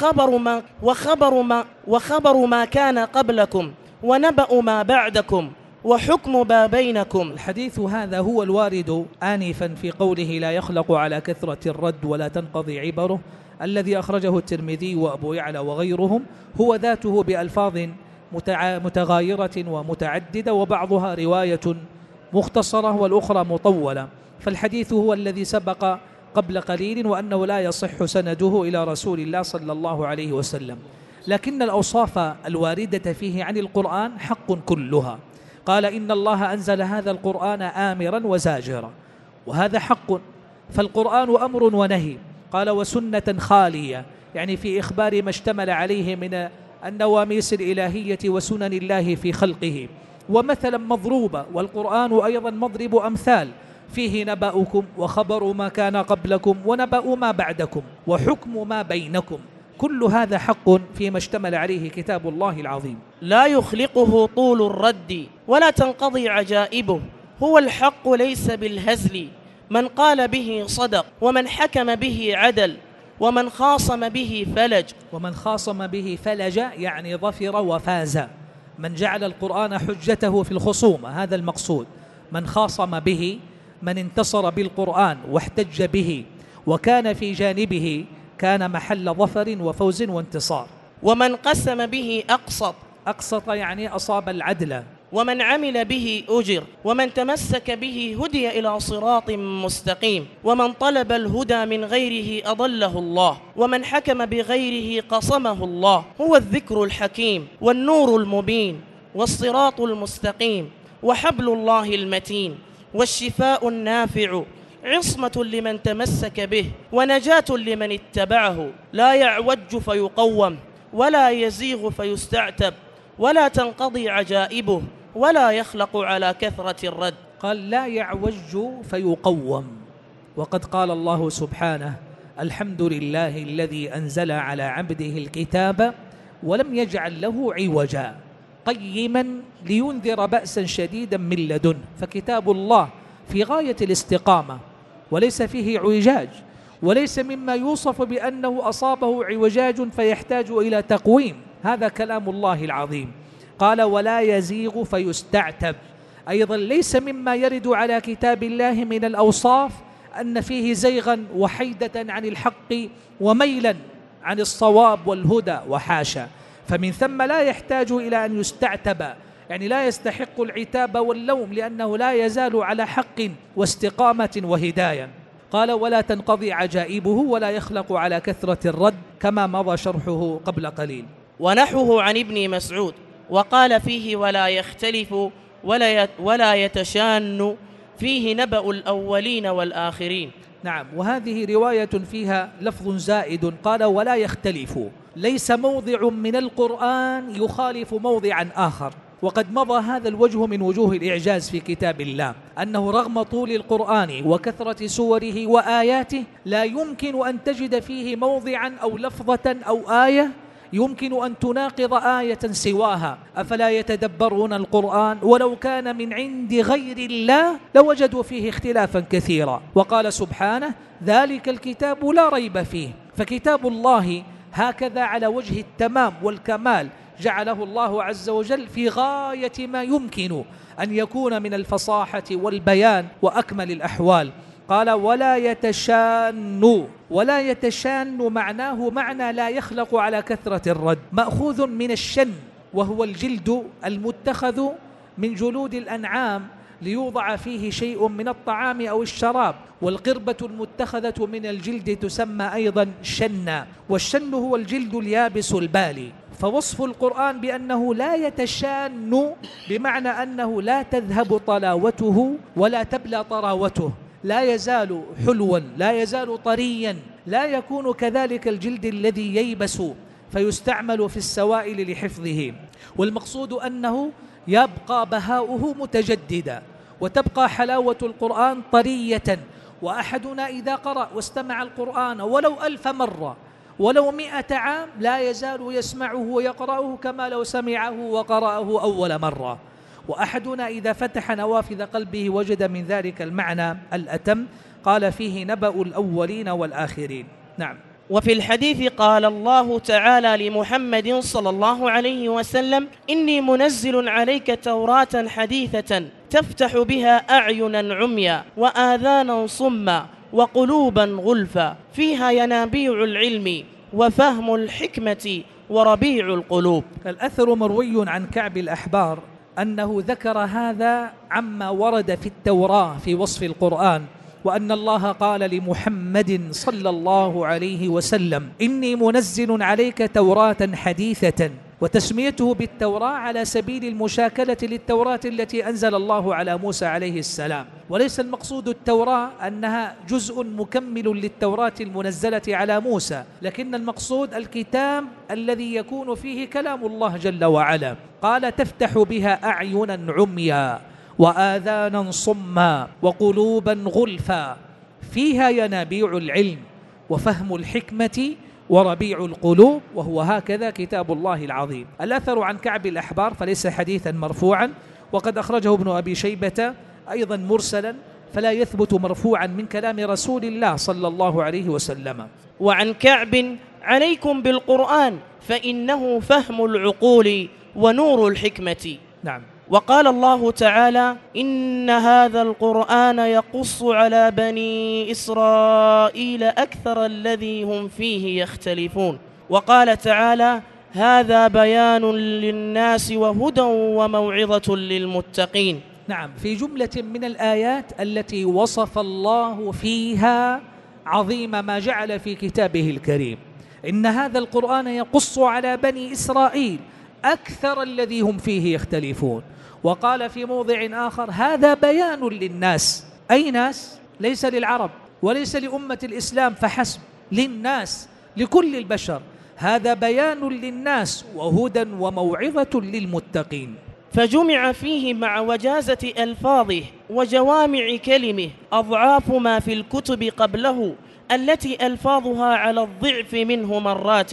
B: وخبر ما كان قبلكم ونبأ ما بعدكم وحكم ما بينكم.
A: الحديث هذا هو الوارد آنفا في قوله: لا يخلق على كثرة الرد ولا تنقضي عبره، الذي أخرجه الترمذي وأبو يعلى وغيرهم، هو ذاته بألفاظ متغايرة ومتعددة، وبعضها رواية مختصرة والأخرى مطولة. فالحديث هو الذي سبق قبل قليل، وأنه لا يصح سنده إلى رسول الله صلى الله عليه وسلم، لكن الأوصاف الواردة فيه عن القرآن حق كلها. قال: إن الله أنزل هذا القرآن آمرا وزاجرا، وهذا حق، فالقرآن أمر ونهي. قال: وسنة خالية، يعني في إخبار ما اشتمل عليه من النواميس الإلهية وسنن الله في خلقه. ومثلا مضروبة، والقرآن أيضا مضرب أمثال، فيه نبأكم وخبر ما كان قبلكم ونبأ ما بعدكم وحكم ما بينكم. كل هذا حق فيما اشتمل عليه كتاب الله العظيم.
B: لا يخلقه طول الرد ولا تنقضي عجائبه، هو الحق ليس بالهزل، من قال به صدق ومن حكم به عدل ومن خاصم به فلج.
A: ومن خاصم به فلج يعني ظفر وفاز، من جعل القرآن حجته في الخصومة، هذا المقصود. من خاصم به من انتصر بالقرآن واحتج به وكان في جانبه كان محل ظفر وفوز وانتصار.
B: ومن قسم به
A: أقسط يعني أصاب العدل.
B: ومن عمل به أجر، ومن تمسك به هدي إلى صراط مستقيم، ومن طلب الهدى من غيره أضله الله، ومن حكم بغيره قصمه الله. هو الذكر الحكيم والنور المبين والصراط المستقيم وحبل الله المتين والشفاء النافع، عصمة لمن تمسك به ونجاة لمن اتبعه. لا يعوج فيقوم ولا يزيغ فيستعتب ولا تنقضي عجائبه ولا يخلق على كثرة الرد.
A: قال: لا يعوج فيقوم. وقد قال الله سبحانه: الحمد لله الذي أنزل على عبده الكتاب ولم يجعل له عوجا. قيما لينذر بأسا شديدا من لدنه. فكتاب الله في غاية الاستقامة وليس فيه اعوجاج، وليس مما يوصف بأنه أصابه اعوجاج فيحتاج إلى تقويم. هذا كلام الله العظيم. قال ولا يزيغ فيستعتب، أيضا ليس مما يرد على كتاب الله من الأوصاف أن فيه زيغا وحيدة عن الحق وميلا عن الصواب والهدى، وحاشا. فمن ثم لا يحتاج إلى أن يستعتب، يعني لا يستحق العتاب واللوم، لأنه لا يزال على حق واستقامة وهداية. قال ولا تنقضي عجائبه ولا يخلق على كثرة الرد، كما مضى شرحه قبل قليل.
B: ونحوه عن ابن مسعود وقال فيه ولا يختلف ولا يتشان، فيه نبأ الأولين والآخرين.
A: نعم، وهذه رواية فيها لفظ زائد، قال ولا يختلف، ليس موضع من القرآن يخالف موضعا آخر. وقد مضى هذا الوجه من وجوه الإعجاز في كتاب الله، أنه رغم طول القرآن وكثرة سوره وآياته لا يمكن أن تجد فيه موضعا أو لفظة أو آية يمكن أن تناقض آية سواها. أفلا يتدبرون القرآن ولو كان من عند غير الله لوجدوا فيه اختلافا كثيرا. وقال سبحانه ذلك الكتاب لا ريب فيه. فكتاب الله هكذا على وجه التمام والكمال جعله الله عز وجل في غاية ما يمكن أن يكون من الفصاحة والبيان وأكمل الأحوال. قال ولا يتشان، ولا يتشان معناه معنى لا يخلق على كثرة الرد، مأخوذ من الشن، وهو الجلد المتخذ من جلود الأنعام ليوضع فيه شيء من الطعام أو الشراب، والقربة المتخذة من الجلد تسمى أيضا شنا، والشن هو الجلد اليابس البالي. فوصف القرآن بأنه لا يتشان بمعنى أنه لا تذهب طلاوته ولا تبلى طراوته، لا يزال حلوا، لا يزال طريا، لا يكون كذلك الجلد الذي ييبس فيستعمل في السوائل لحفظه. والمقصود أنه يبقى بهاؤه متجددا، وتبقى حلاوة القرآن طرية. وأحدنا إذا قرأ واستمع القرآن ولو 1000 مرة ولو 100 عام لا يزال يسمعه ويقرأه كما لو سمعه وقرأه أول مرة. وأحدنا إذا فتح نوافذ قلبه وجد من ذلك المعنى الأتم. قال فيه نبأ الأولين والآخرين. نعم.
B: وفي الحديث قال الله تعالى لمحمد صلى الله عليه وسلم إني منزل عليك توراة حديثة تفتح بها أعينا عميا وآذانا صما وقلوبا غلفا فيها ينابيع العلم وفهم الحكمة وربيع القلوب.
A: الأثر مروي عن كعب الأحبار أنه ذكر هذا عما ورد في التوراة في وصف القرآن، وأن الله قال لمحمد صلى الله عليه وسلم إني منزل عليك توراة حديثة، وتسميته بالتوراة على سبيل المشاكلة للتوراة التي أنزل الله على موسى عليه السلام. وليس المقصود التوراة أنها جزء مكمل للتوراة المنزلة على موسى، لكن المقصود الكتاب الذي يكون فيه كلام الله جل وعلا. قال تفتح بها أعينا عميا وآذانا صما وقلوبا غلفا فيها ينابيع العلم وفهم الحكمة وربيع القلوب، وهو هكذا كتاب الله العظيم. الأثر عن كعب الأحبار فليس حديثا مرفوعا، وقد أخرجه ابن أبي شيبة أيضا مرسلا، فلا يثبت مرفوعا من كلام رسول الله صلى الله عليه وسلم.
B: وعن كعب عليكم بالقرآن فإنه فهم العقول ونور الحكمة.
A: نعم.
B: وقال الله تعالى إن هذا القرآن يقص على بني إسرائيل أكثر الذي هم فيه يختلفون. وقال تعالى هذا بيان للناس وهدى وموعظة للمتقين.
A: نعم، في جملة من الآيات التي وصف الله فيها عظيم ما جعل في كتابه الكريم. إن هذا القرآن يقص على بني إسرائيل أكثر الذي هم فيه يختلفون. وقال في موضع آخر هذا بيان للناس. أي ناس؟ ليس للعرب وليس لأمة الإسلام فحسب، للناس، لكل البشر. هذا بيان للناس وهدى وموعظة للمتقين.
B: فجمع فيه مع وجازة ألفاظه وجوامع كلمه أضعاف ما في الكتب قبله التي ألفاظها على الضعف منه مرات،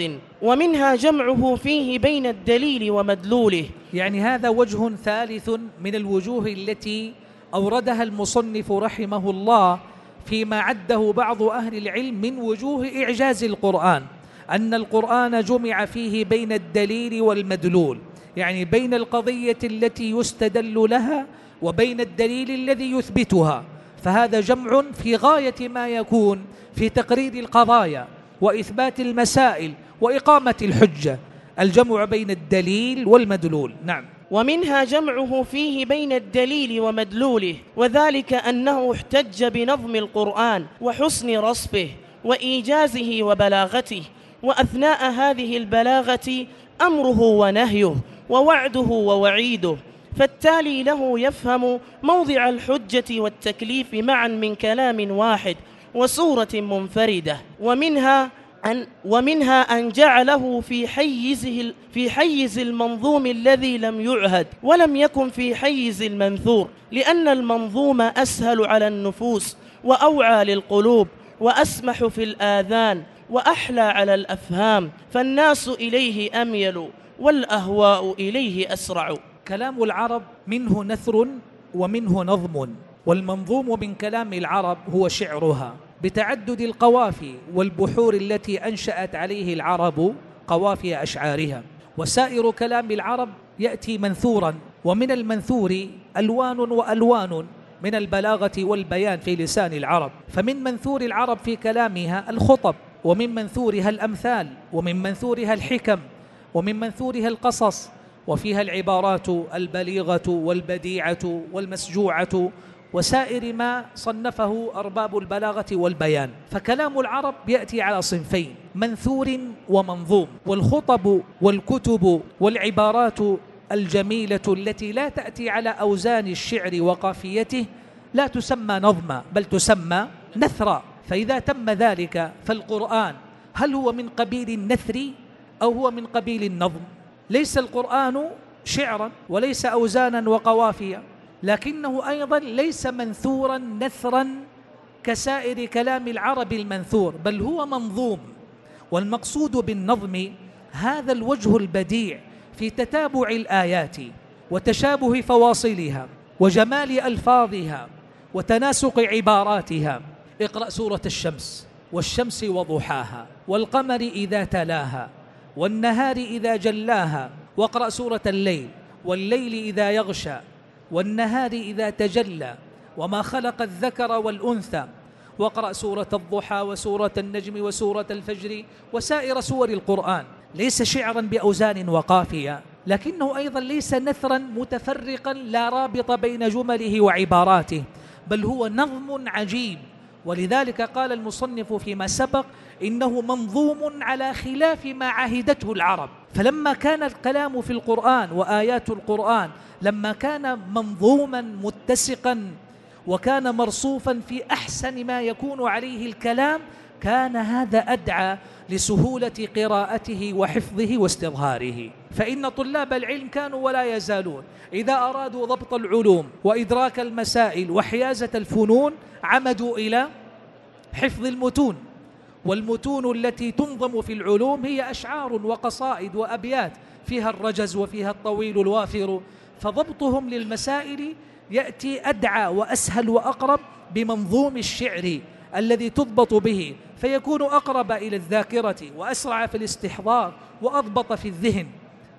B: ومنها جمعه فيه بين الدليل ومدلوله.
A: يعني هذا وجه ثالث من الوجوه التي أوردها المصنف رحمه الله فيما عده بعض أهل العلم من وجوه إعجاز القرآن، أن القرآن جمع فيه بين الدليل والمدلول، يعني بين القضية التي يستدل لها وبين الدليل الذي يثبتها، فهذا جمع في غاية ما يكون في تقرير القضايا وإثبات المسائل وإقامة الحجة، الجمع بين الدليل والمدلول. نعم.
B: ومنها جمعه فيه بين الدليل ومدلوله، وذلك أنه احتج بنظم القرآن وحسن رصفه وإيجازه وبلاغته، وأثناء هذه البلاغة أمره ونهيه ووعده ووعيده، فالتالي له يفهم موضع الحجة والتكليف معا من كلام واحد وسورة منفردة. ومنها أن جعله في حيز المنظوم الذي لم يعهد، ولم يكن في حيز المنثور، لأن المنظوم أسهل على النفوس وأوعى للقلوب وأسمح في الآذان وأحلى على الأفهام، فالناس إليه أميل والأهواء إليه أسرع.
A: كلام العرب منه نثر ومنه نظم، والمنظوم من كلام العرب هو شعرها بتعدد القوافي والبحور التي أنشأت عليه العرب قوافي أشعارها. وسائر كلام العرب يأتي منثورا، ومن المنثور ألوان وألوان من البلاغة والبيان في لسان العرب، فمن منثور العرب في كلامها الخطب، ومن منثورها الأمثال، ومن منثورها الحكم، ومن منثورها القصص، وفيها العبارات البليغة والبديعة والمسجوعة وسائر ما صنفه أرباب البلاغة والبيان. فكلام العرب يأتي على صنفين: منثور ومنظوم. والخطب والكتب والعبارات الجميلة التي لا تأتي على أوزان الشعر وقافيته لا تسمى نظما بل تسمى نثرا. فإذا تم ذلك فالقرآن هل هو من قبيل النثر أو هو من قبيل النظم؟ ليس القرآن شعرا وليس أوزانا وقوافيا، لكنه أيضا ليس منثورا نثرا كسائر كلام العرب المنثور، بل هو منظوم. والمقصود بالنظم هذا الوجه البديع في تتابع الآيات وتشابه فواصلها وجمال ألفاظها وتناسق عباراتها. اقرأ سورة الشمس: والشمس وضحاها، والقمر إذا تلاها، والنهار إذا جلاها. واقرأ سورة الليل: والليل إذا يغشى، والنهار إذا تجلى، وما خلق الذكر والأنثى. واقرأ سورة الضحى وسورة النجم وسورة الفجر وسائر سور القرآن. ليس شعرا بأوزان وقافية، لكنه أيضا ليس نثرا متفرقا لا رابط بين جمله وعباراته، بل هو نظم عجيب. ولذلك قال المصنف فيما سبق إنه منظوم على خلاف ما عهدته العرب. فلما كان الكلام في القرآن وآيات القرآن لما كان منظوما متسقا وكان مرصوفا في أحسن ما يكون عليه الكلام، كان هذا أدعى لسهولة قراءته وحفظه واستظهاره. فإن طلاب العلم كانوا ولا يزالون إذا أرادوا ضبط العلوم وإدراك المسائل وحيازة الفنون عمدوا إلى حفظ المتون. والمتون التي تنظم في العلوم هي أشعار وقصائد وأبيات فيها الرجز وفيها الطويل الوافر، فضبطهم للمسائل يأتي أدعى وأسهل وأقرب بمنظوم الشعر الذي تضبط به، فيكون أقرب إلى الذاكرة وأسرع في الاستحضار وأضبط في الذهن.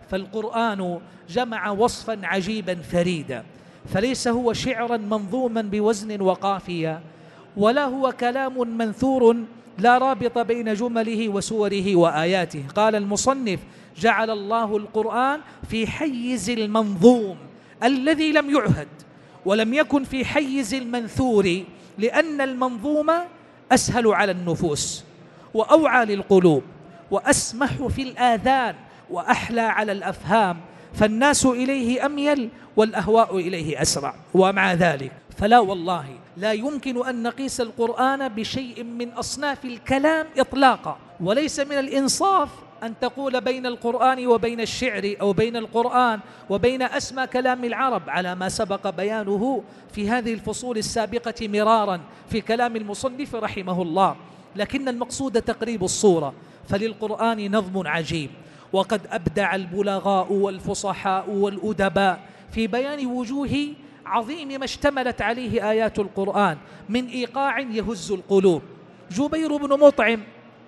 A: فالقرآن جمع وصفا عجيبا فريدا، فليس هو شعرا منظوما بوزن وقافية، ولا هو كلام منثور لا رابط بين جمله وسوره وآياته. قال المصنف: جعل الله القرآن في حيز المنظوم الذي لم يعهد، ولم يكن في حيز المنثور، لأن المنظوم أسهل على النفوس وأوعى للقلوب وأسمح في الآذان وأحلى على الأفهام، فالناس إليه أميل والأهواء إليه أسرع. ومع ذلك فلا والله لا يمكن أن نقيس القرآن بشيء من أصناف الكلام إطلاقا، وليس من الإنصاف أن تقول بين القرآن وبين الشعر أو بين القرآن وبين أسمى كلام العرب، على ما سبق بيانه في هذه الفصول السابقة مرارا في كلام المصنف رحمه الله. لكن المقصود تقريب الصورة. فللقرآن نظم عجيب، وقد أبدع البلغاء والفصحاء والأدباء في بيان وجوه عظيم ما اشتملت عليه آيات القرآن من إيقاع يهز القلوب. جبير بن مطعم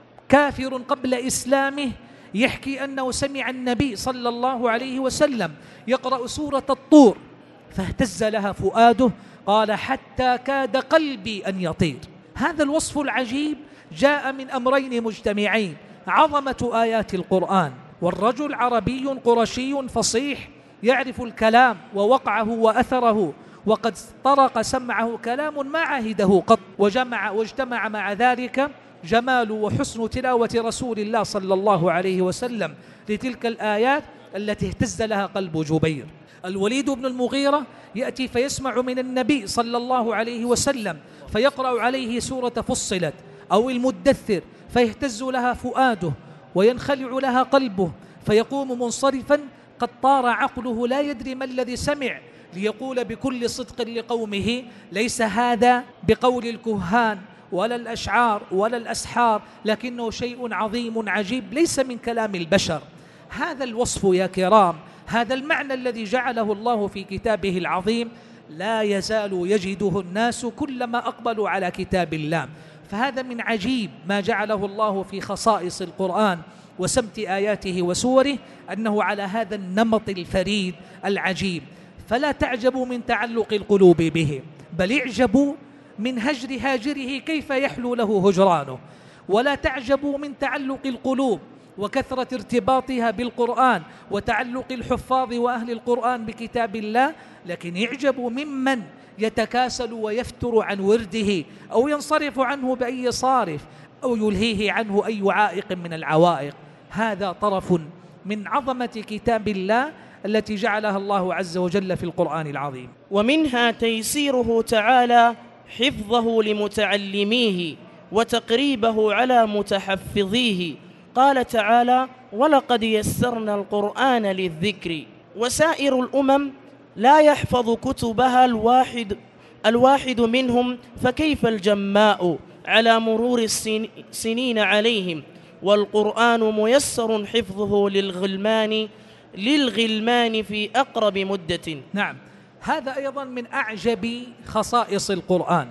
A: كافر قبل إسلامه يحكي أنه سمع النبي صلى الله عليه وسلم يقرأ سورة الطور فاهتز لها فؤاده، قال حتى كاد قلبي أن يطير. هذا الوصف العجيب جاء من أمرين مجتمعين: عظمة آيات القرآن، والرجل عربي قرشي فصيح يعرف الكلام ووقعه وأثره، وقد طرق سمعه كلام ما عهده قط، واجتمع مع ذلك جمال وحسن تلاوة رسول الله صلى الله عليه وسلم لتلك الآيات التي اهتز لها قلب جبير. الوليد بن المغيرة يأتي فيسمع من النبي صلى الله عليه وسلم فيقرأ عليه سورة فصلت أو المدثر فيهتز لها فؤاده وينخلع لها قلبه، فيقوم منصرفا قد طار عقله لا يدري ما الذي سمع، ليقول بكل صدق لقومه: ليس هذا بقول الكهان ولا الأشعار ولا الأسحار، لكنه شيء عظيم عجيب ليس من كلام البشر. هذا الوصف يا كرام، هذا المعنى الذي جعله الله في كتابه العظيم لا يزال يجده الناس كلما أقبلوا على كتاب الله. فهذا من عجيب ما جعله الله في خصائص القرآن وسمت آياته وسوره، أنه على هذا النمط الفريد العجيب. فلا تعجبوا من تعلق القلوب به، بل اعجبوا من هجر هاجره كيف يحلو له هجرانه. ولا تعجبوا من تعلق القلوب وكثرة ارتباطها بالقرآن وتعلق الحفاظ وأهل القرآن بكتاب الله، لكن اعجبوا ممن يتكاسل ويفتر عن ورده أو ينصرف عنه بأي صارف أو يلهيه عنه أي عائق من العوائق. هذا طرف من عظمة كتاب الله التي جعلها الله عز وجل في القرآن العظيم.
B: ومنها تيسيره تعالى حفظه لمتعلميه وتقريبه على متحفظيه. قال تعالى: ولقد يسرنا القرآن للذكر. وسائر الأمم لا يحفظ كتبها الواحد منهم، فكيف الجماء على مرور السنين عليهم؟ والقرآن ميسر حفظه للغلمان في أقرب مدة.
A: نعم، هذا أيضا من أعجب خصائص القرآن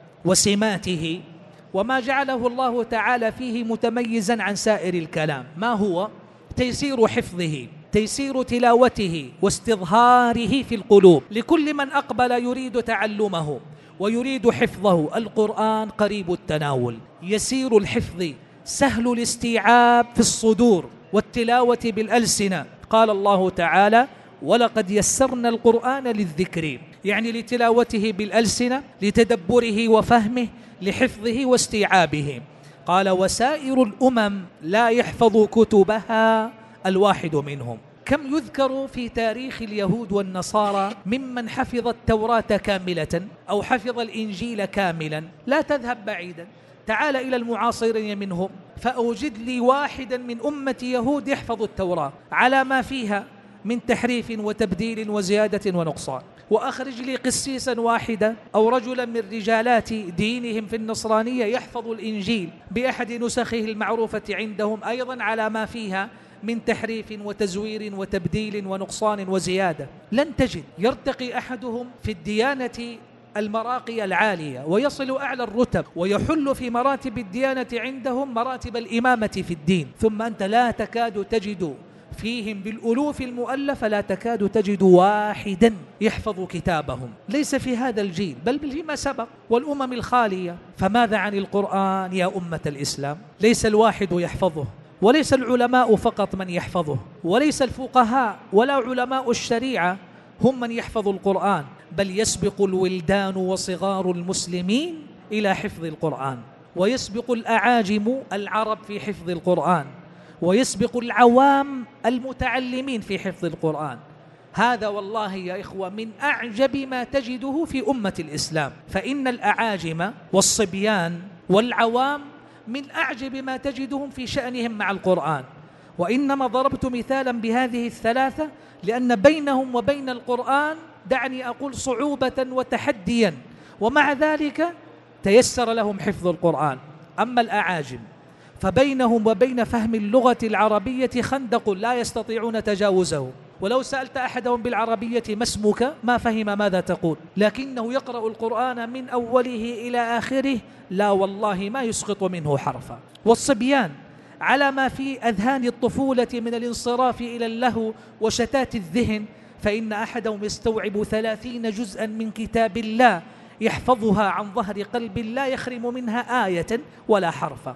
A: وسماته، وما جعله الله تعالى فيه متميزا عن سائر الكلام. ما هو؟ تيسير حفظه، تيسير تلاوته واستظهاره في القلوب لكل من أقبل يريد تعلمه ويريد حفظه. القرآن قريب التناول، يسير الحفظ، سهل الاستيعاب في الصدور والتلاوة بالألسنة. قال الله تعالى: ولقد يسرنا القرآن للذكر، يعني لتلاوته بالألسنة، لتدبره وفهمه، لحفظه واستيعابه. قال: وسائر الأمم لا يحفظ كتبها الواحد منهم. كم يذكر في تاريخ اليهود والنصارى ممن حفظ التوراة كاملة أو حفظ الإنجيل كاملا. لا تذهب بعيدا، تعال إلى المعاصرين منهم فأوجد لي واحدا من أمة يهود يحفظ التوراة على ما فيها من تحريف وتبديل وزيادة ونقصان، وأخرج لي قسيسا واحدا أو رجلا من رجالات دينهم في النصرانية يحفظ الإنجيل بأحد نسخه المعروفة عندهم أيضا على ما فيها من تحريف وتزوير وتبديل ونقصان وزيادة. لن تجد. يرتقي أحدهم في الديانة المراقي العالية ويصل أعلى الرتب ويحل في مراتب الديانة عندهم مراتب الإمامة في الدين، ثم أنت لا تكاد تجد فيهم بالألوف المؤلفة، لا تكاد تجد واحدا يحفظ كتابهم. ليس في هذا الجيل بل فيما سبق والأمم الخالية. فماذا عن القرآن يا أمة الإسلام؟ ليس الواحد يحفظه، وليس العلماء فقط من يحفظه، وليس الفقهاء ولا علماء الشريعة هم من يحفظ القرآن، بل يسبق الولدان وصغار المسلمين إلى حفظ القرآن، ويسبق الأعاجم العرب في حفظ القرآن، ويسبق العوام المتعلمين في حفظ القرآن. هذا والله يا إخوة من أعجب ما تجده في أمة الإسلام. فإن الأعاجم والصبيان والعوام من أعجب ما تجدهم في شأنهم مع القرآن. وإنما ضربت مثالا بهذه الثلاثة لأن بينهم وبين القرآن دعني أقول صعوبة وتحديا، ومع ذلك تيسر لهم حفظ القرآن. أما الأعاجم فبينهم وبين فهم اللغة العربية خندق لا يستطيعون تجاوزه، ولو سألت أحدهم بالعربية ما اسمك ما فهم ماذا تقول، لكنه يقرأ القرآن من أوله إلى آخره لا والله ما يسقط منه حرفا. والصبيان على ما في أذهان الطفولة من الانصراف إلى اللهو وشتات الذهن، فإن أحدهم يستوعب 30 جزءا من كتاب الله يحفظها عن ظهر قلب لا يخرم منها آية ولا حرفا.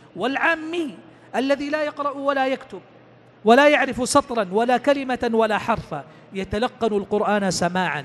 A: والعامي الذي لا يقرأ ولا يكتب ولا يعرف سطرا ولا كلمة ولا حرفا يتلقن القرآن سماعا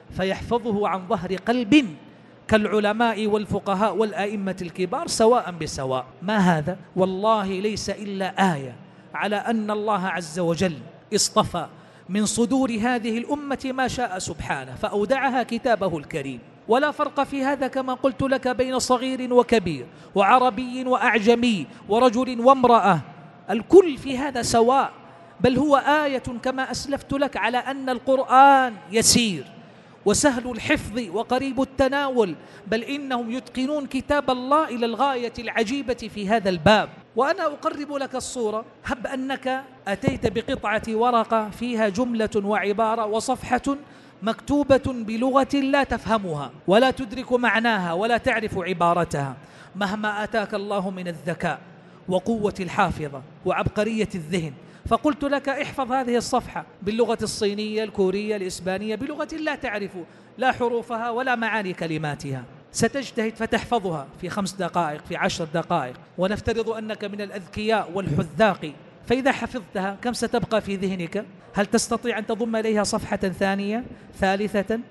A: فيحفظه عن ظهر قلب كالعلماء والفقهاء والآئمة الكبار سواء بسواء. ما هذا؟ والله ليس إلا آية على أن الله عز وجل اصطفى من صدور هذه الأمة ما شاء سبحانه فأودعها كتابه الكريم. ولا فرق في هذا كما قلت لك بين صغير وكبير وعربي وأعجمي ورجل وامرأة، الكل في هذا سواء، بل هو آية كما أسلفت لك على أن القرآن يسير وسهل الحفظ وقريب التناول، بل إنهم يتقنون كتاب الله إلى الغاية العجيبة في هذا الباب. وأنا أقرب لك الصورة، هب أنك أتيت بقطعة ورقة فيها جملة وعبارة وصفحة مكتوبة بلغة لا تفهمها ولا تدرك معناها ولا تعرف عبارتها، مهما أتاك الله من الذكاء وقوة الحافظة وعبقرية الذهن، فقلت لك احفظ هذه الصفحة باللغة الصينية الكورية الإسبانية بلغة لا تعرف لا حروفها ولا معاني كلماتها، ستجتهد فتحفظها في 5 دقائق في 10 دقائق، ونفترض أنك من الأذكياء والحذاق، فإذا حفظتها كم ستبقى في ذهنك؟ هل تستطيع أن تضم إليها صفحة ثانية ثالثة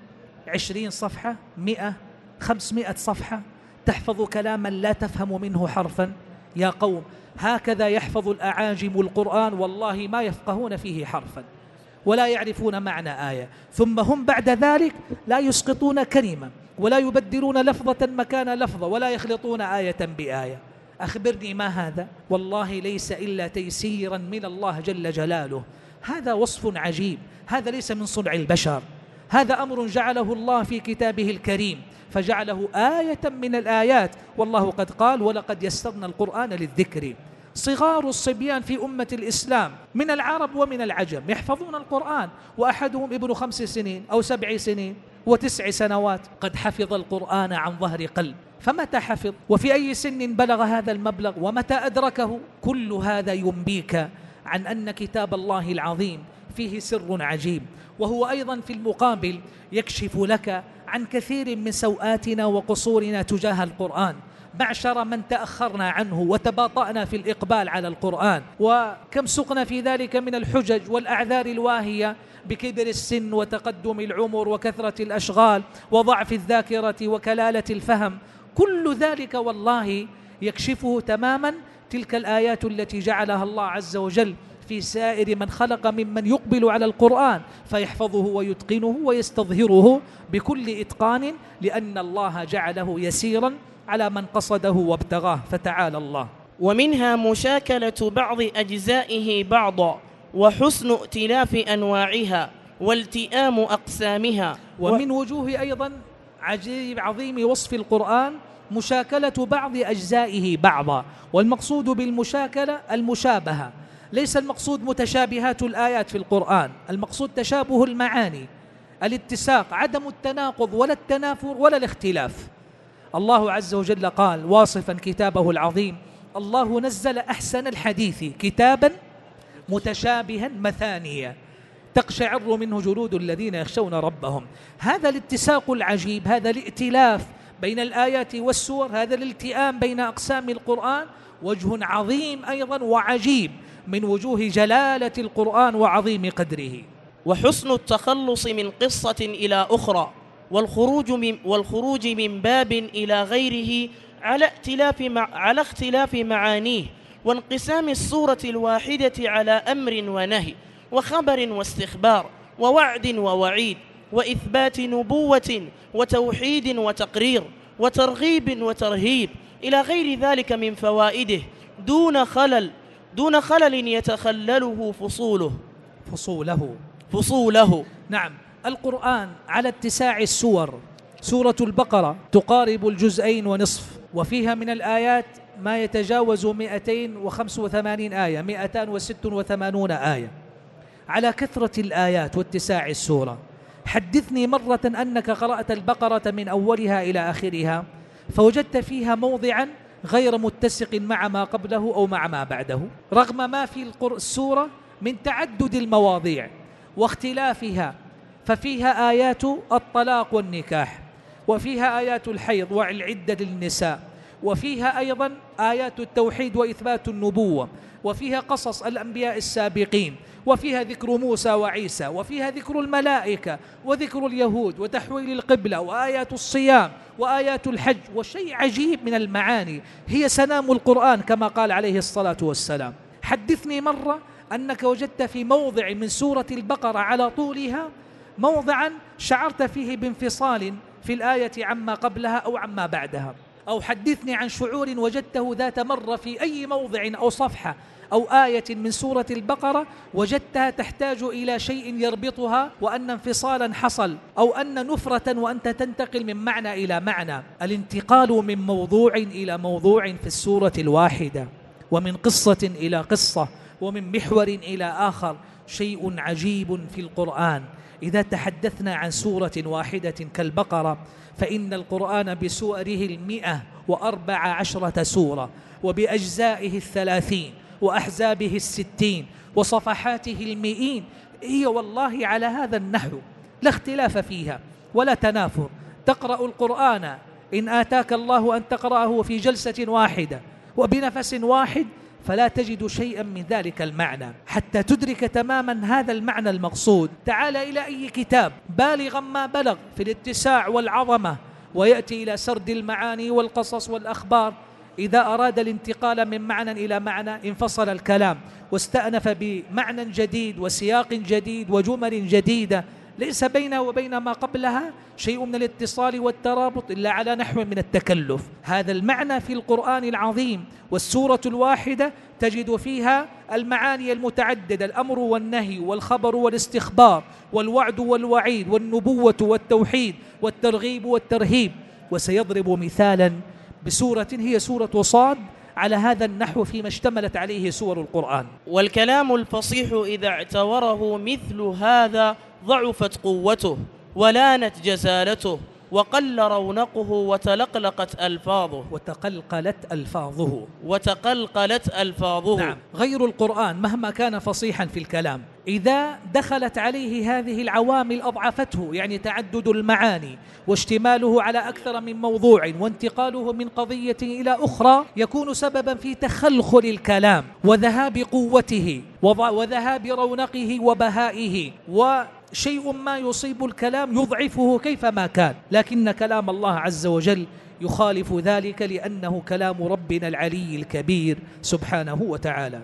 A: 20 صفحة 100 500 صفحة تحفظ كلاما لا تفهم منه حرفا؟ يا قوم هكذا يحفظ الأعاجم القرآن والله ما يفقهون فيه حرفا ولا يعرفون معنى آية، ثم هم بعد ذلك لا يسقطون كلمة ولا يبدلون لفظة مكان لفظة ولا يخلطون آية بآية. أخبرني ما هذا؟ والله ليس إلا تيسيرا من الله جل جلاله. هذا وصف عجيب، هذا ليس من صنع البشر، هذا أمر جعله الله في كتابه الكريم فجعله آية من الآيات، والله قد قال ولقد يسرنا القرآن للذكر. صغار الصبيان في أمة الإسلام من العرب ومن العجم يحفظون القرآن، وأحدهم ابن 5 سنين أو 7 سنين و9 سنوات قد حفظ القرآن عن ظهر قلب. فمتى حفظ؟ وفي أي سن بلغ هذا المبلغ؟ ومتى أدركه؟ كل هذا ينبيك عن أن كتاب الله العظيم فيه سر عجيب، وهو أيضا في المقابل يكشف لك عن كثير من سوءاتنا وقصورنا تجاه القرآن، معشر من تأخرنا عنه وتباطأنا في الإقبال على القرآن، وكم سقنا في ذلك من الحجج والأعذار الواهية بكبر السن وتقدم العمر وكثرة الأشغال وضعف الذاكرة وكلالة الفهم. كل ذلك والله يكشفه تماما تلك الآيات التي جعلها الله عز وجل في سائر من خلق ممن يقبل على القرآن فيحفظه ويتقنه ويستظهره بكل إتقان، لأن الله جعله يسيرا على من قصده وابتغاه، فتعالى الله.
B: ومنها مشاكلة بعض أجزائه بعضا، وحسن ائتلاف أنواعها والتئام أقسامها.
A: ومن وجوه أيضا عظيم وصف القرآن مشاكلة بعض أجزائه بعضا، والمقصود بالمشاكلة المشابهة، ليس المقصود متشابهات الآيات في القرآن، المقصود تشابه المعاني، الاتساق، عدم التناقض ولا التنافر ولا الاختلاف. الله عز وجل قال واصفا كتابه العظيم: الله نزل أحسن الحديث كتابا متشابها مثانيا تقشعر منه جلود الذين يخشون ربهم. هذا الاتساق العجيب، هذا الائتلاف بين الآيات والسور، هذا الالتئام بين أقسام القرآن وجه عظيم أيضا وعجيب من وجوه جلالة القرآن وعظيم قدره.
B: وحسن التخلص من قصة إلى أخرى والخروج من باب إلى غيره على اختلاف معانيه، وانقسام السورة الواحدة على أمر ونهي وخبر واستخبار ووعد ووعيد وإثبات نبوة وتوحيد وتقرير وترغيب وترهيب إلى غير ذلك من فوائده دون خلل يتخلله فصوله. نعم،
A: القرآن على اتساع السور، سورة البقرة تقارب 2 جزء ونصف، وفيها من الآيات ما يتجاوز 285 آية، 286 آية، على كثرة الآيات واتساع السورة. حدثني مرة أنك قرأت البقرة من أولها إلى آخرها فوجدت فيها موضعا غير متسق مع ما قبله أو مع ما بعده، رغم ما في السورة من تعدد المواضيع واختلافها، ففيها آيات الطلاق والنكاح، وفيها آيات الحيض والعدة للنساء، وفيها أيضا آيات التوحيد وإثبات النبوة، وفيها قصص الأنبياء السابقين، وفيها ذكر موسى وعيسى، وفيها ذكر الملائكة وذكر اليهود وتحويل القبلة وآيات الصيام وآيات الحج. وشيء عجيب من المعاني، هي سنام القرآن كما قال عليه الصلاة والسلام. حدثني مرة أنك وجدت في موضع من سورة البقرة على طولها موضعا شعرت فيه بانفصال في الآية عما قبلها أو عما بعدها، أو حدثني عن شعور وجدته ذات مرة في أي موضع أو صفحة أو آية من سورة البقرة وجدتها تحتاج إلى شيء يربطها، وأن انفصالا حصل أو أن نفرة وأنت تنتقل من معنى إلى معنى. الانتقال من موضوع إلى موضوع في السورة الواحدة، ومن قصة إلى قصة، ومن محور إلى آخر، شيء عجيب في القرآن. إذا تحدثنا عن سورة واحدة كالبقرة فإن القرآن بسوره 114 سورة، وبأجزائه 30 وأحزابه 60 وصفحاته 100 هي والله على هذا النحو لا اختلاف فيها ولا تنافر. تقرأ القرآن إن آتاك الله أن تقرأه في جلسة واحدة وبنفس واحد فلا تجد شيئا من ذلك المعنى حتى تدرك تماما هذا المعنى المقصود. تعال إلى أي كتاب بالغا ما بلغ في الاتساع والعظمة ويأتي إلى سرد المعاني والقصص والأخبار، إذا أراد الانتقال من معنى إلى معنى انفصل الكلام واستأنف بمعنى جديد وسياق جديد وجمل جديدة ليس بينها وبين ما قبلها شيء من الاتصال والترابط إلا على نحو من التكلف. هذا المعنى في القرآن العظيم، والسورة الواحدة تجد فيها المعاني المتعددة: الأمر والنهي والخبر والاستخبار والوعد والوعيد والنبوة والتوحيد والترغيب والترهيب. وسيضرب مثالا بسورة هي سورة صاد على هذا النحو فيما اشتملت عليه سور القرآن.
B: والكلام الفصيح إذا اعتوره مثل هذا ضعفت قوته ولانت جزالته وقل رونقه وتلقلقت ألفاظه. نعم،
A: غير القرآن مهما كان فصيحا في الكلام إذا دخلت عليه هذه العوامل أضعفته، يعني تعدد المعاني واشتماله على أكثر من موضوع وانتقاله من قضية إلى أخرى يكون سببا في تخلخل الكلام وذهاب قوته وذهاب رونقه وبهائه، وشيء ما يصيب الكلام يضعفه كيفما كان. لكن كلام الله عز وجل يخالف ذلك لأنه كلام ربنا العلي الكبير سبحانه وتعالى.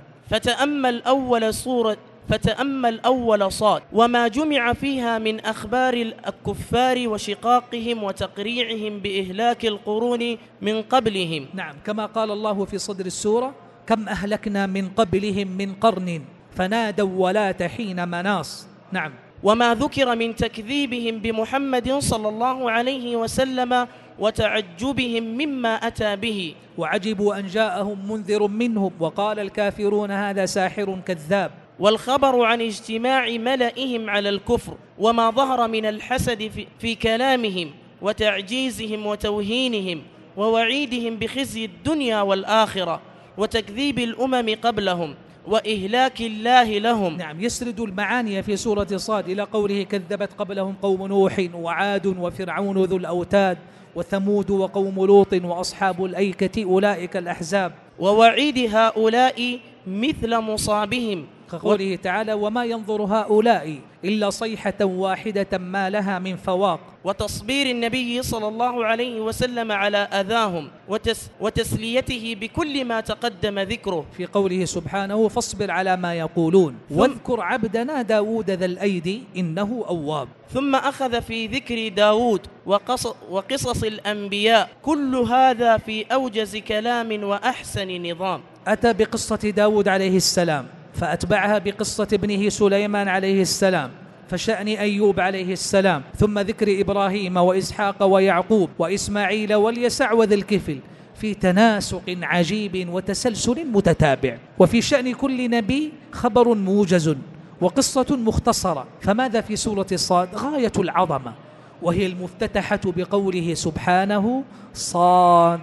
B: فتأمل أول صاد وما جمع فيها من أخبار الكفار وشقاقهم وتقريعهم بإهلاك القرون من قبلهم.
A: نعم، كما قال الله في صدر السورة: كم أهلكنا من قبلهم من قرن فنادوا ولا حين مناص. نعم،
B: وما ذكر من تكذيبهم بمحمد صلى الله عليه وسلم وتعجبهم مما أتى به،
A: وعجبوا أن جاءهم منذر منهم وقال الكافرون هذا ساحر كذاب.
B: والخبر عن اجتماع ملئهم على الكفر وما ظهر من الحسد في كلامهم وتعجيزهم وتوهينهم ووعيدهم بخزي الدنيا والآخرة وتكذيب الأمم قبلهم وإهلاك الله لهم.
A: نعم، يسرد المعاني في سورة صاد إلى قوله: كذبت قبلهم قوم نوح وعاد وفرعون ذو الأوتاد وثمود وقوم لوط وأصحاب الأيكة أولئك الأحزاب.
B: ووعيد هؤلاء مثل مصابهم
A: كقوله تعالى: وما ينظر هؤلاء إلا صيحة واحدة ما لها من فواق.
B: وتصبير النبي صلى الله عليه وسلم على أذاهم وتسليته بكل ما تقدم ذكره
A: في قوله سبحانه: فاصبر على ما يقولون واذكر عبدنا داود ذا الأيدي إنه أواب.
B: ثم أخذ في ذكر داود وقصص الأنبياء، كل هذا في أوجز كلام وأحسن نظام.
A: أتى بقصة داود عليه السلام فأتبعها بقصة ابنه سليمان عليه السلام، فشأن أيوب عليه السلام، ثم ذكر إبراهيم وإسحاق ويعقوب وإسماعيل واليسع وذي الكفل، في تناسق عجيب وتسلسل متتابع، وفي شأن كل نبي خبر موجز وقصة مختصرة. فماذا في سورة صاد؟ غاية العظمة، وهي المفتتحة بقوله سبحانه: صاد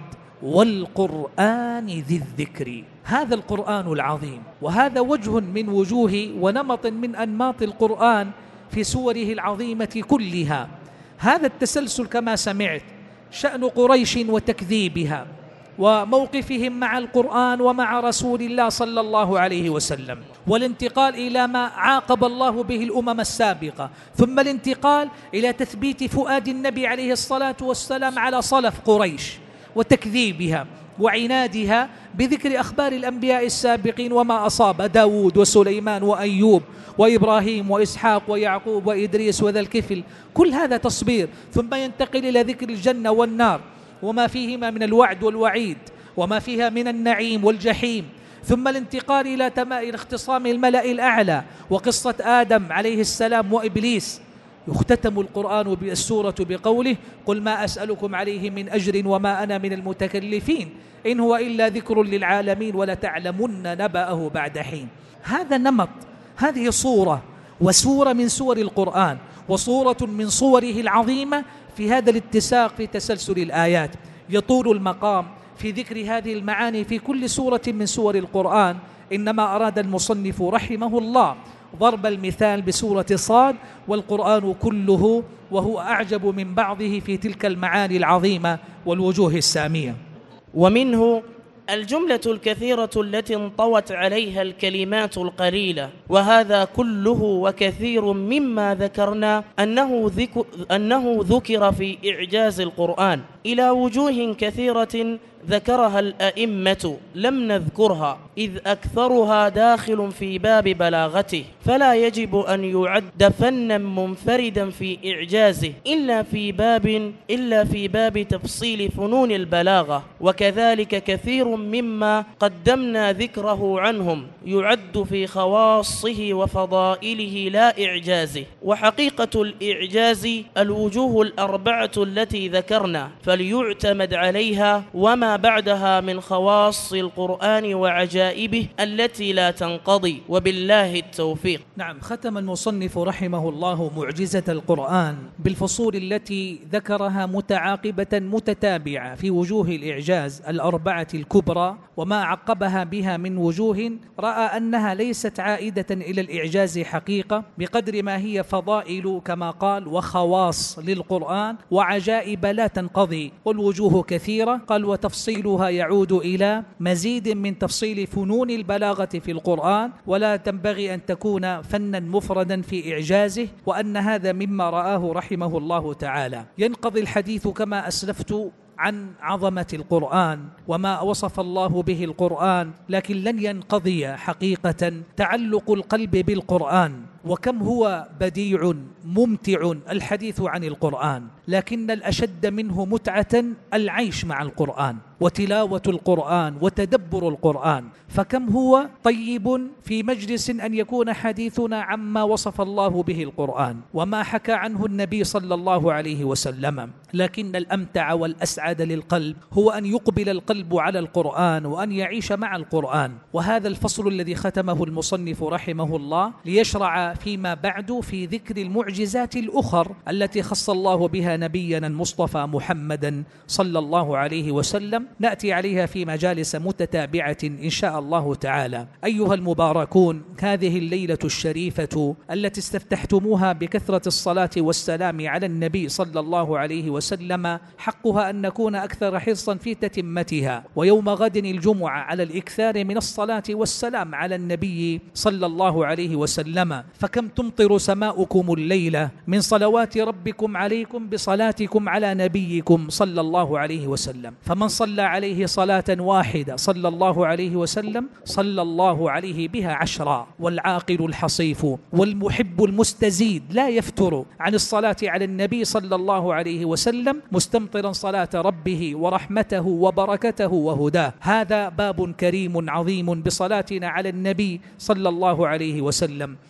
A: والقرآن ذي الذكر. هذا القرآن العظيم، وهذا وجه من وجوه ونمط من أنماط القرآن في سوره العظيمة كلها. هذا التسلسل كما سمعت شأن قريش وتكذيبها وموقفهم مع القرآن ومع رسول الله صلى الله عليه وسلم، والانتقال إلى ما عاقب الله به الأمم السابقة، ثم الانتقال إلى تثبيت فؤاد النبي عليه الصلاة والسلام على صلف قريش وتكذيبها وعنادها بذكر أخبار الأنبياء السابقين وما أصاب داود وسليمان وأيوب وإبراهيم وإسحاق ويعقوب وإدريس وذا الكفل. كل هذا تصبير، ثم ينتقل إلى ذكر الجنة والنار وما فيهما من الوعد والوعيد وما فيها من النعيم والجحيم، ثم الانتقال إلى اختصام الملأ الأعلى وقصة آدم عليه السلام وإبليس. يختتم القرآن بالسورة بقوله: قل ما أسألكم عليه من أجر وما أنا من المتكلفين إن هو إلا ذكر للعالمين ولتعلمن نبأه بعد حين. هذا نمط، هذه صورة وسورة من سور القرآن، وصورة من صوره العظيمة في هذا الاتساق في تسلسل الآيات. يطول المقام في ذكر هذه المعاني في كل سورة من سور القرآن، إنما أراد المصنف رحمه الله ضرب المثال بسورة صاد والقرآن كله، وهو أعجب من بعضه في تلك المعاني العظيمة والوجوه السامية.
B: ومنه الجملة الكثيرة التي انطوت عليها الكلمات القليلة، وهذا كله وكثير مما ذكرنا أنه ذكر في إعجاز القرآن إلى وجوه كثيرة ذكرها الأئمة لم نذكرها، إذ أكثرها داخل في باب بلاغته، فلا يجب أن يعد فنا منفردا في إعجازه إلا في باب تفصيل فنون البلاغة. وكذلك كثير مما قدمنا ذكره عنهم يعد في خواصه وفضائله لا إعجازه. وحقيقة الإعجاز الوجوه الأربعة التي ذكرنا، فليعتمد عليها وما بعدها من خواص القرآن وعجائبه التي لا تنقضي، وبالله التوفيق.
A: نعم، ختم المصنف رحمه الله معجزة القرآن بالفصول التي ذكرها متعاقبة متتابعة في وجوه الإعجاز الأربعة الكبرى، وما عقبها بها من وجوه رأى أنها ليست عائدة إلى الإعجاز حقيقة بقدر ما هي فضائل كما قال وخواص للقرآن وعجائب لا تنقضي، والوجوه كثيرة. قال: وتفصيلها يعود إلى مزيد من تفصيل فنون البلاغة في القرآن، ولا تنبغي أن تكون فنا مفردا في إعجازه، وأن هذا مما رآه رحمه الله تعالى. ينقضي الحديث كما أسلفت عن عظمة القرآن وما وصف الله به القرآن، لكن لن ينقضي حقيقة تعلق القلب بالقرآن. وكم هو بديع ممتع الحديث عن القرآن، لكن الأشد منه متعة العيش مع القرآن وتلاوة القرآن وتدبر القرآن. فكم هو طيب في مجلس أن يكون حديثنا عما وصف الله به القرآن وما حكى عنه النبي صلى الله عليه وسلم، لكن الأمتع والأسعد للقلب هو أن يقبل القلب على القرآن وأن يعيش مع القرآن. وهذا الفصل الذي ختمه المصنف رحمه الله ليشرع فيما بعد في ذكر المعجزات الأخر التي خص الله بها نبينا المصطفى محمدا صلى الله عليه وسلم، نأتي عليها في مجالس متتابعة إن شاء الله تعالى. أيها المباركون، هذه الليلة الشريفة التي استفتحتموها بكثرة الصلاة والسلام على النبي صلى الله عليه وسلم حقها أن نكون أكثر حرصا في تتمتها، ويوم غد الجمعة على الإكثار من الصلاة والسلام على النبي صلى الله عليه وسلم. فكم تمطر سماؤكم الليلة من صلوات ربكم عليكم بصلاتكم على نبيكم صلى الله عليه وسلم، فمن صلى عليه صلاة واحدة صلى الله عليه وسلم صلى الله عليه بها 10. والعاقل الحصيف والمحب المستزيد لا يفتر عن الصلاة على النبي صلى الله عليه وسلم مستمطرا صلاة ربه ورحمته وبركته وهداه. هذا باب كريم عظيم بصلاتنا على النبي صلى الله عليه وسلم. صلى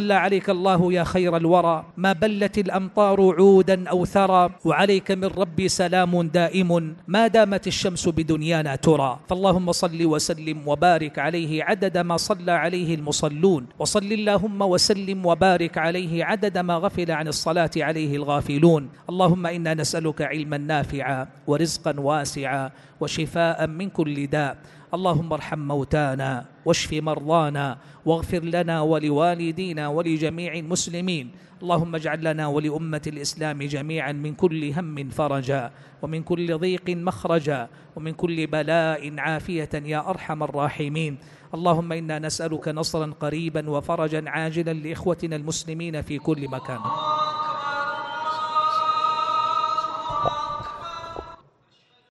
A: صلى عليك الله يا خير الورى، ما بلت الأمطار عودا أو ثرى، وعليك من ربي سلام دائم ما دامت الشمس بدنيانا ترى. فاللهم صل وسلم وبارك عليه عدد ما صلى عليه المصلون، وصل اللهم وسلم وبارك عليه عدد ما غفل عن الصلاة عليه الغافلون. اللهم إنا نسألك علما نافعا ورزقا واسعا وشفاء من كل داء. اللهم ارحم موتانا واشف مرضانا واغفر لنا ولوالدينا ولجميع المسلمين. اللهم اجعل لنا ولأمة الإسلام جميعا من كل هم فرجا، ومن كل ضيق مخرجا، ومن كل بلاء عافية يا أرحم الراحمين. اللهم إنا نسألك نصرا قريبا وفرجا عاجلا لإخوتنا المسلمين في كل مكان.